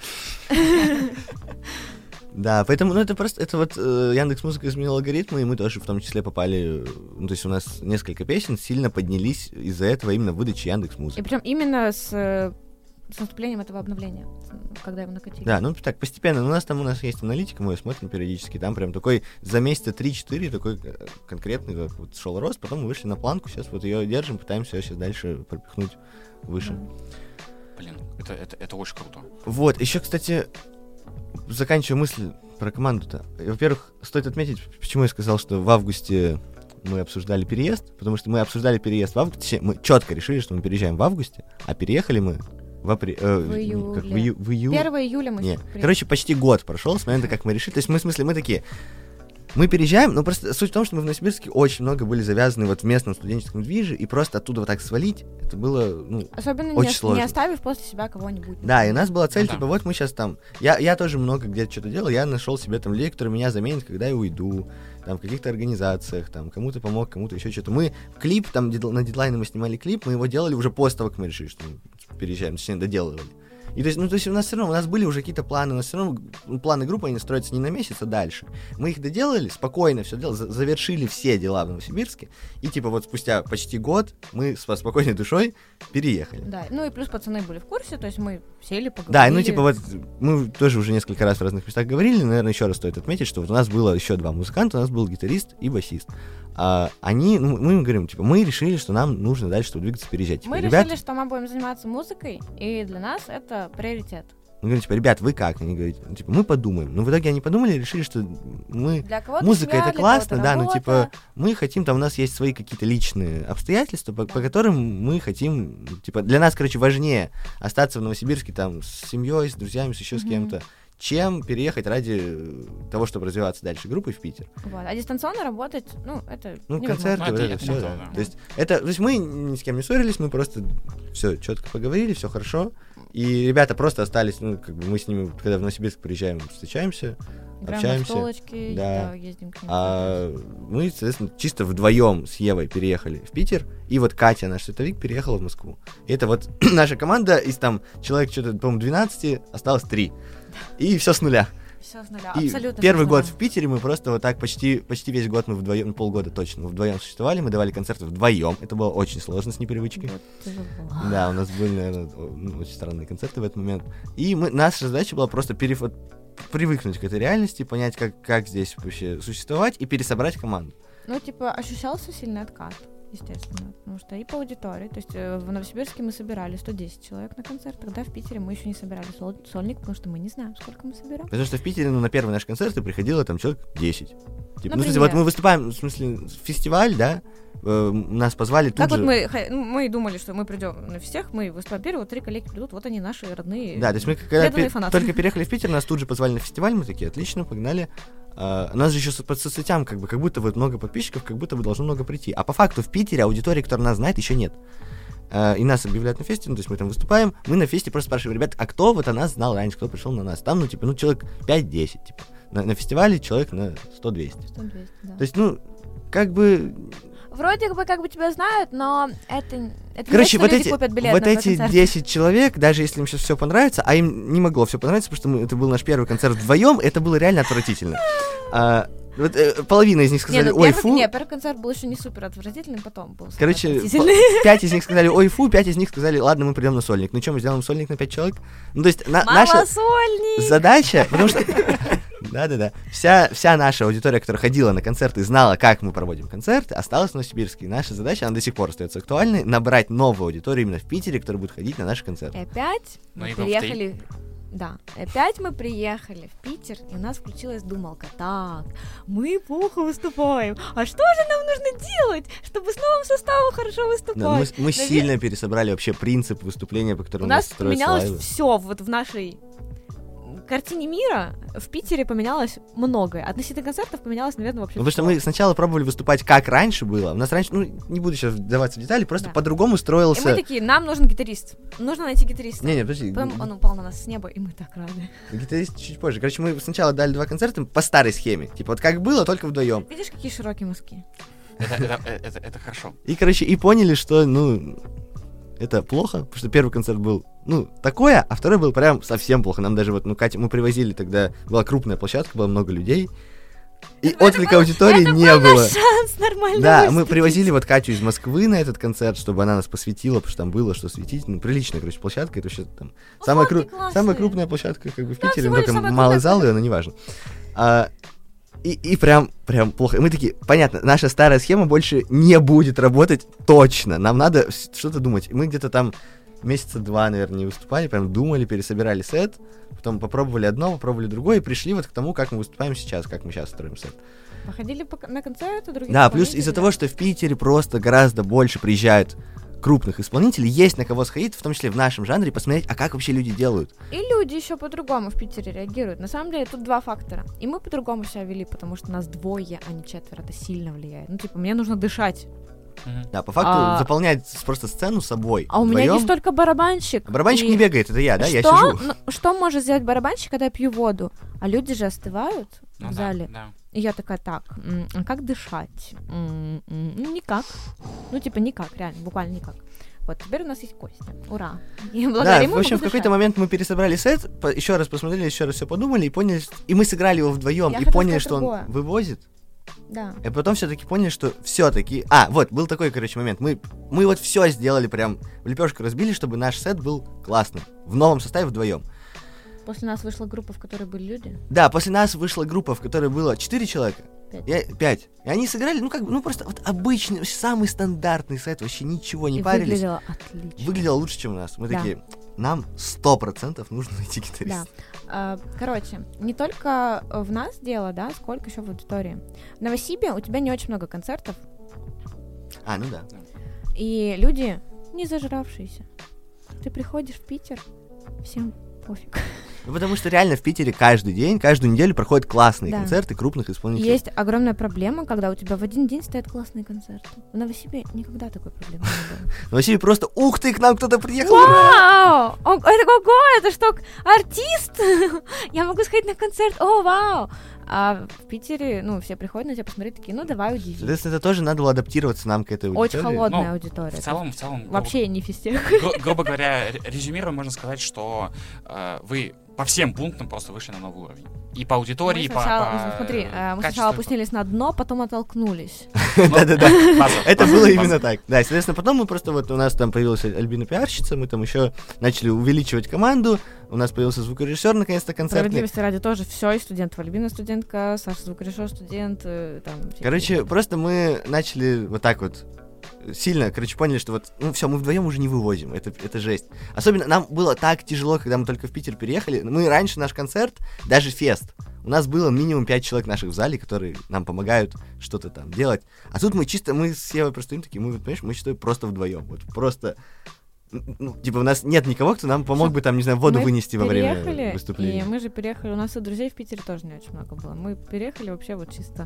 Да, поэтому, ну, это просто, это вот э, Яндекс.Музыка изменила алгоритмы, и мы тоже в том числе попали, э, ну, то есть у нас несколько песен сильно поднялись из-за этого именно выдачи И Яндекс.Музыки. прям именно с, э, с наступлением этого обновления, когда его накатили. Да, ну так постепенно. У нас там у нас есть аналитика, мы ее смотрим периодически. Там прям такой за месяца три-четыре такой э, конкретный как вот шел рост. Потом мы вышли на планку. Сейчас вот ее держим, пытаемся ее сейчас дальше пропихнуть выше. Да. Блин, это, это, это очень круто. Вот, еще, кстати, заканчивая мысль про команду-то. Во-первых, стоит отметить, почему я сказал, что в августе мы обсуждали переезд, потому что мы обсуждали переезд в августе. Мы четко решили, что мы переезжаем в августе, а переехали мы в апреле. Э, В июле. Как, в, ию- в июле. первого июля мы Не. приехали. Короче, почти год прошел с момента, как мы решили. То есть мы, в смысле, мы такие, мы переезжаем, но просто суть в том, что мы в Новосибирске очень много были завязаны вот в местном студенческом движе, и просто оттуда вот так свалить, это было, ну, Особенно очень не, сложно. не оставив после себя кого-нибудь. Да, и у нас была цель, Ну да. типа, вот мы сейчас там... Я, я тоже много где-то что-то делал, я нашел себе там людей, которые меня заменят, когда я уйду, там, в каких-то организациях, там, кому-то помог, кому-то еще что-то. Мы клип, там, дедл- на дедлайне мы снимали клип, мы его делали уже после того, как мы решили, что мы переезжаем, точнее, доделывали. И то есть, ну, то есть у нас все равно, у нас были уже какие-то планы, у нас все равно ну, планы группы, они строятся не на месяц, а дальше. Мы их доделали, спокойно все делали, за- завершили все дела в Новосибирске, и типа вот спустя почти год мы с спокойной душой переехали. Да, ну и плюс пацаны были в курсе, то есть мы сели, поговорили. Да, ну типа вот мы тоже уже несколько раз в разных местах говорили, наверное, еще раз стоит отметить, что вот у нас было еще два музыканта, у нас был гитарист и басист. А, они, ну, мы им говорим, типа, мы решили, что нам нужно дальше, чтобы двигаться, переезжать. Типа, Мы ребят, решили, что мы будем заниматься музыкой, и для нас это приоритет. мы говорим, типа, ребят, вы как? Они говорят, ну, типа, мы подумаем. Но в итоге они подумали и решили, что мы... Для кого-то Музыка семья, это для классно, кого-то да, но работа. типа мы хотим, там у нас есть свои какие-то личные обстоятельства, по, по которым мы хотим, типа, для нас, короче, важнее остаться в Новосибирске там с семьей, с друзьями, с еще с Мгм. кем-то, чем переехать ради того, чтобы развиваться дальше группой в Питер. Вот. А дистанционно работать, ну, это Ну, невозможно. концерты, Ну, вот это это я все, понял, да. да. То есть, это, то есть мы ни с кем не ссорились, мы просто все четко поговорили, все хорошо. И ребята просто остались, ну, как бы мы с ними, когда в Новосибирск приезжаем, встречаемся, Играем общаемся. в столочки, да. да, ездим к ним. А мы, соответственно, чисто вдвоем с Евой переехали в Питер, и вот Катя, наш световик, переехала в Москву. И это вот наша команда, из там человек что-то, по-моему, двенадцати, осталось три. И все с нуля. Все с нуля, И абсолютно. первый всё с год нуля. в Питере мы просто вот так почти, почти весь год мы вдвоем, ну, полгода точно, мы вдвоем существовали, мы давали концерты вдвоем. Это было очень сложно с непривычкой. Вот тяжело. Да, у нас были, наверное, о- ну, очень странные концерты в этот момент. И мы, наша задача была просто перев... вот привыкнуть к этой реальности, понять, как, как здесь вообще существовать, и пересобрать команду. Ну, типа, ощущался сильный откат, естественно, потому что и по аудитории, то есть э, в Новосибирске мы собирали сто десять человек на концертах, да, в Питере мы еще не собирали сол- сольник, потому что мы не знаем, сколько мы соберем. Потому что в Питере, ну, на первые наши концерты приходило там человек десять. Типа, ну, в смысле, Например. вот мы выступаем, в смысле, фестиваль, да, э, нас позвали тут Как же. вот мы, ха- ну, мы думали, что мы придем на всех, мы выступаем первые, вот три коллеги придут, вот они наши родные. Да, то есть мы когда преданные пе- фанаты. только переехали в Питер, нас тут же позвали на фестиваль, мы такие, отлично, погнали. А, у нас же еще со- по соцсетям, как бы, как будто вот много подписчиков, как будто бы должно много прийти. А по факту в Питере аудитории, которая нас знает, еще нет. А, и нас объявляют на фесте, ну, то есть мы там выступаем, мы на фесте просто спрашиваем, ребят, а кто вот о нас знал раньше, кто пришел на нас? Там, ну, типа, ну, человек пять-десять, типа. На, на фестивале человек на сто-двести. сто двести, да. То есть, ну, как бы... Вроде бы как бы тебя знают, но это, это Короче, не вот значит, что люди эти, купят билет вот на твой эти концерт. десять человек, даже если им сейчас все понравится, а им не могло все понравиться, потому что мы, это был наш первый концерт вдвоем, это было реально отвратительно. А, вот, э, половина из них сказали, Не, ну, ой, первый, фу. не, первый концерт был еще не супер отвратительный, потом был самый Короче, отвратительный. по- пять из них сказали, ой, фу, пять из них сказали, ладно, мы придем на сольник. Ну что, мы сделаем сольник на пять человек? Ну, то есть, на- наша Малосольник! задача, потому что... Да-да-да. Вся, вся наша аудитория, которая ходила на концерты и знала, как мы проводим концерты, осталась в Новосибирске. И наша задача, она до сих пор остается актуальной, набрать новую аудиторию именно в Питере, которая будет ходить на наши концерты. И опять Ну, мы и в приехали... Да, и опять мы приехали в Питер, и у нас включилась думалка. Так, мы плохо выступаем. А что же нам нужно делать, чтобы с новым составом хорошо выступать? Да, мы мы Наве- сильно пересобрали вообще принцип выступления, по У которому нас строятся поменялось лайвы. все вот в нашей картине мира. В Питере поменялось многое. Относительно концертов поменялось, наверное, вообще Ну, потому что всё. мы сначала пробовали выступать, как раньше было. У нас раньше, ну, не буду сейчас вдаваться в детали, просто Да. по-другому И строился... мы такие, нам нужен гитарист. Нужно найти гитариста. Не-не, подожди, Потом г- он упал на нас с неба, и мы так рады. гитарист чуть позже. Короче, мы сначала дали два концерта по старой схеме. Типа, вот как было, только вдвоем. Видишь, какие широкие мазки? Это, это, это, это хорошо. И, короче, и поняли, что, ну, это плохо, потому что первый концерт был, ну, такое, а второй был прям совсем плохо. Нам даже вот, ну, Катя, мы привозили тогда, была крупная площадка, было много людей, и Это отклика был- аудитории это не был было. наш шанс нормально Да, мы выступить. привозили вот Катю из Москвы на этот концерт, чтобы она нас посвятила, потому что там было что светить. Ну, приличная, короче, площадка. Это вообще там самая, Условия кру- классные. самая крупная площадка как бы в Да, Питере, всего но лишь только самая малый крупная зал, и она неважно. А, и, и прям, прям плохо. И мы такие, понятно, наша старая схема больше не будет работать точно. Нам надо с- что-то думать. И мы где-то там месяца два, наверное, не выступали, прям думали, пересобирали сет, потом попробовали одно, попробовали другое, и пришли вот к тому, как мы выступаем сейчас, как мы сейчас строим сет. Походили по- на концерты других Да, плюс исполнителей, из-за да. того, что в Питере просто гораздо больше приезжают крупных исполнителей, есть на кого сходить, в том числе в нашем жанре, посмотреть, а как вообще люди делают. И люди еще по-другому в Питере реагируют. На самом деле тут два фактора. И мы по-другому себя вели, потому что нас двое, а не четверо. Это сильно влияет. Ну, типа, мне нужно дышать. Да, по факту А- заполнять просто сцену собой. А у меня вдвоем. есть только барабанщик. Барабанщик И не бегает, это я, да? Я что, сижу. ну, что может сделать барабанщик, когда я пью воду? А люди же остывают Ну в да, зале. да. И я такая, так, м, а как дышать? М, м, Ну, никак. Ну, типа, никак, реально, буквально никак. Вот, теперь у нас есть Костя. Ура. И Да, благодаря в ему общем, могу в какой-то дышать. момент мы пересобрали сет, еще раз посмотрели, еще раз все подумали и поняли, что- и мы сыграли его вдвоем Я и хотела поняли, сказать что он другое. вывозит. Да. И потом все-таки поняли, что все-таки... А, вот, был такой, короче, момент. Мы, мы вот все сделали прям, в лепешку разбили, чтобы наш сет был классным. В новом составе вдвоем. После нас вышла группа, в которой были люди. Да, после нас вышла группа, в которой было четыре человека. Пять. Я- Пять. И они сыграли, ну, как бы, ну, просто вот обычный, самый стандартный сет, вообще ничего не И парились. выглядело отлично. Выглядело лучше, чем у нас. Мы Да. такие, нам сто процентов нужно найти Да. гитариста. А, Короче, не только в нас дело, да, сколько еще в аудитории. В Новосибе у тебя не очень много концертов, А, ну да. и люди не зажравшиеся. Ты приходишь в Питер, всем пофиг. Ну, потому что реально в Питере каждый день, каждую неделю проходят классные Да. концерты крупных исполнителей. Есть огромная проблема, когда у тебя в один день стоят классные концерты. В Новосибе никогда такой проблемы не было. В Новосибе просто, ух ты, к нам кто-то приехал! Вау! О, это ого, это что, артист? Я могу сходить на концерт, о, вау! А в Питере, ну, все приходят на тебя посмотреть, такие, ну, давай удиви. Соответственно, это тоже надо было адаптироваться нам к этой Очень аудитории. холодная Ну, аудитория. В целом, в целом, грубо- Вообще не физтех. гру- грубо говоря, ре- резюмируя, можно сказать, что э, вы по всем пунктам просто вышли на новый уровень. И по аудитории, Мы и по, сначала, по ну, смотри, э, мы качеству, сначала и по- опустились на дно, потом оттолкнулись. Ну, Да-да-да. база, Это база, было база. именно так. Да, и, соответственно, потом мы просто вот у нас там появилась Альбина пиарщица, мы там еще начали увеличивать команду, у нас появился звукорежиссер, наконец-то концертный. Справедливости ради тоже все, и студент Альбина студентка, Саша звукорежиссер студент, э, там... всякие- Короче, просто мы начали вот так вот сильно, короче, поняли, что вот, ну все, мы вдвоем уже не вывозим, это, это жесть. Особенно нам было так тяжело, когда мы только в Питер переехали. Мы раньше наш концерт, даже фест, у нас было минимум пять человек наших в зале, которые нам помогают что-то там делать. А тут мы чисто, мы с Евой просто такие, мы, вот, понимаешь, мы считаем просто вдвоем. Вот просто, ну, типа, у нас нет никого, кто нам помог бы там, не знаю, воду Мы вынести во время переехали, выступления. И мы же переехали, у нас и друзей в Питере тоже не очень много было. Мы переехали вообще вот чисто...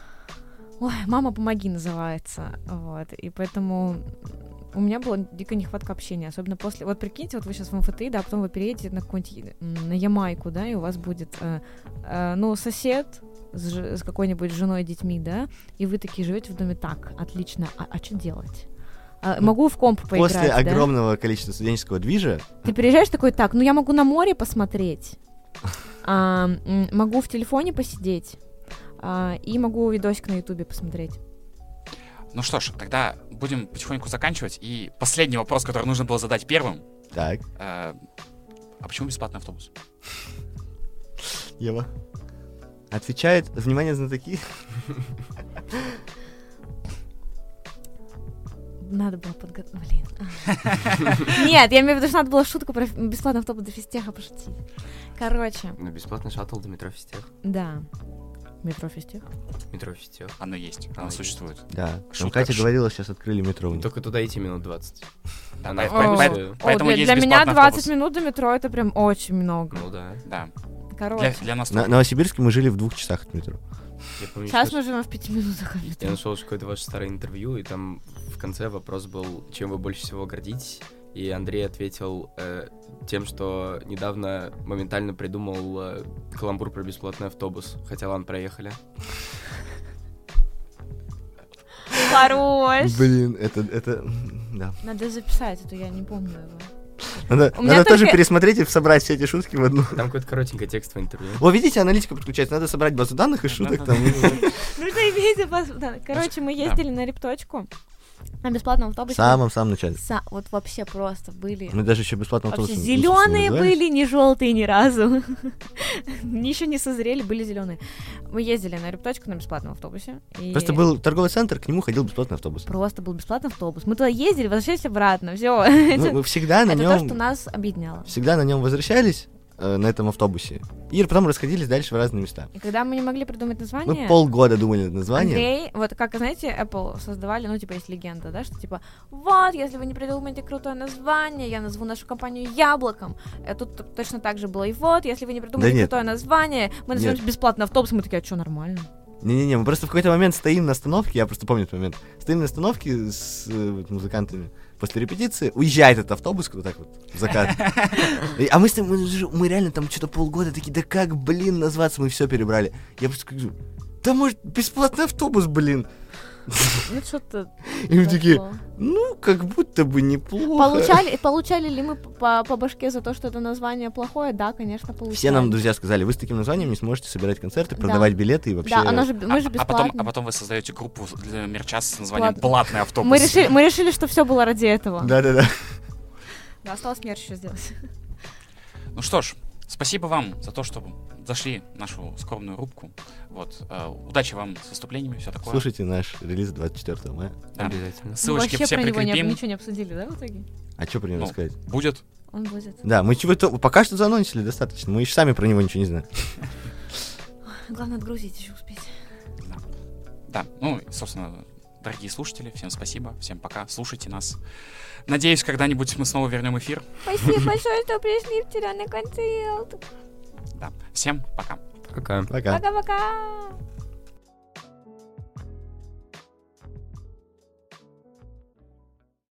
Ой, «Мама, помоги» называется. Вот, и поэтому у меня была дикая нехватка общения, особенно после... Вот прикиньте, вот вы сейчас в МФТИ, да, а потом вы переедете на какую-нибудь, м, на Ямайку, да, и у вас будет, э, э, ну, сосед с, ж- с какой-нибудь женой и детьми, да, и вы такие живете в доме, так, отлично, а, а что делать? А, Ну, могу в комп поиграть, После да? огромного количества студенческого движа, Ты приезжаешь такой, так, ну я могу на море посмотреть, а, м, могу в телефоне посидеть, а, и могу видосик на ютубе посмотреть. Ну что ж, тогда будем потихоньку заканчивать. И последний вопрос, который нужно было задать первым. так, э, а почему бесплатный автобус? Ева отвечает, внимание, знатоки. Надо было подготовить. Блин. Нет, я имею в виду, что надо было шутку про бесплатный автобус до физтеха пошутить. Короче, Ну, бесплатный шаттл до метро Физтех. да. Метро физтех. Метро Физтех. Оно есть, оно Оно существует. Да, там Шутка, Катя ш- говорила, сейчас открыли метро. у них. Только туда идти минут двадцать. Да, Она по- в по- О, принципе- по- Поэтому О, для, есть для меня бесплатный двадцать автобус. минут до метро это прям очень много. Ну да. Да. Для, Короче, для нас На тоже. Новосибирске мы жили в двух часах от метро. Я помню, сейчас что- мы живем в пяти минутах от Я метро. нашел какое-то ваше старое интервью, и там в конце вопрос был, чем вы больше всего гордитесь. И Андрей ответил э, тем, что недавно моментально придумал э, каламбур про бесплатный автобус. Хотя ладно, проехали. Хорош! Блин, это, это, да. Надо записать, а то я не помню его. Надо, У меня надо тоже только- пересмотреть и собрать все эти шутки в одну. Там какое-то коротенькое текстовое интервью. О, видите, аналитика подключается. Надо собрать базу данных и шуток там. Нужно иметь вас. да. Короче, мы ездили на репточку на бесплатном В автобусе. самом-самом начале. Са- Вот вообще просто были. Мы даже еще бесплатно Вообще автобусом зеленые назывались. были, не желтые ни разу. Еще не созрели, были зеленые. Мы ездили на репточку на бесплатном автобусе. и Просто был торговый центр, к нему ходил бесплатный автобус. Просто был бесплатный автобус. Мы туда ездили, возвращались обратно. Все. Мы, мы всегда на Это то, что нем нас объединяло. всегда на нем возвращались, э, на этом автобусе. И потом расходились дальше в разные места. И когда мы не могли придумать название... Мы полгода думали над названием. Андрей, вот как, знаете, Apple создавали, ну, типа, есть легенда, да, что, типа, вот, если вы не придумаете крутое название, я назову нашу компанию Яблоком. А тут точно так же было. И вот, если вы не придумаете Да нет. крутое название, мы назовем Нет. бесплатный автобус. Мы такие, а что, нормально? Не-не-не, мы просто в какой-то момент стоим на остановке, я просто помню этот момент, стоим на остановке с э, вот музыкантами после репетиции, уезжает этот автобус, вот так вот, в закат. И- А мы с ним, мы, же- мы реально там что-то полгода такие, да как, блин, назваться, мы все перебрали. Я просто говорю, да может бесплатный автобус, блин. Ну, что-то... И мы такие, дошло. ну, как будто бы неплохо. Получали, получали ли мы по, по башке за то, что это название плохое? Да, конечно, получали. Все нам друзья сказали, вы с таким названием не сможете собирать концерты, Да. продавать билеты и вообще... Да, оно же, мы же А, а потом, бесплатно. а потом вы создаете группу для мерча с названием Ладно. «Платный автобус». Мы решили, мы решили, что все было ради этого. Да-да-да. Да, осталось мерч еще сделать. Ну что ж, спасибо вам за то, что зашли в нашу скромную рубку. Вот, э, удачи вам с выступлениями, все такое. Слушайте наш релиз двадцать четвёртого мая. Да. Обязательно. Мы Ссылочки вообще все про него не, прикрепим. ничего не обсудили, да, в итоге? А что про него Ну, рассказать? Будет. Он будет. Да, мы чего-то пока что заанонсили достаточно. Мы еще сами про него ничего не знаем. Главное отгрузить еще успеть. Да. Да, ну, и, собственно, дорогие слушатели, всем спасибо, всем пока, слушайте нас. Надеюсь, когда-нибудь мы снова вернем эфир. Спасибо большое, что пришли вчера на концерт. Да, всем пока. Пока. Пока. Пока-пока.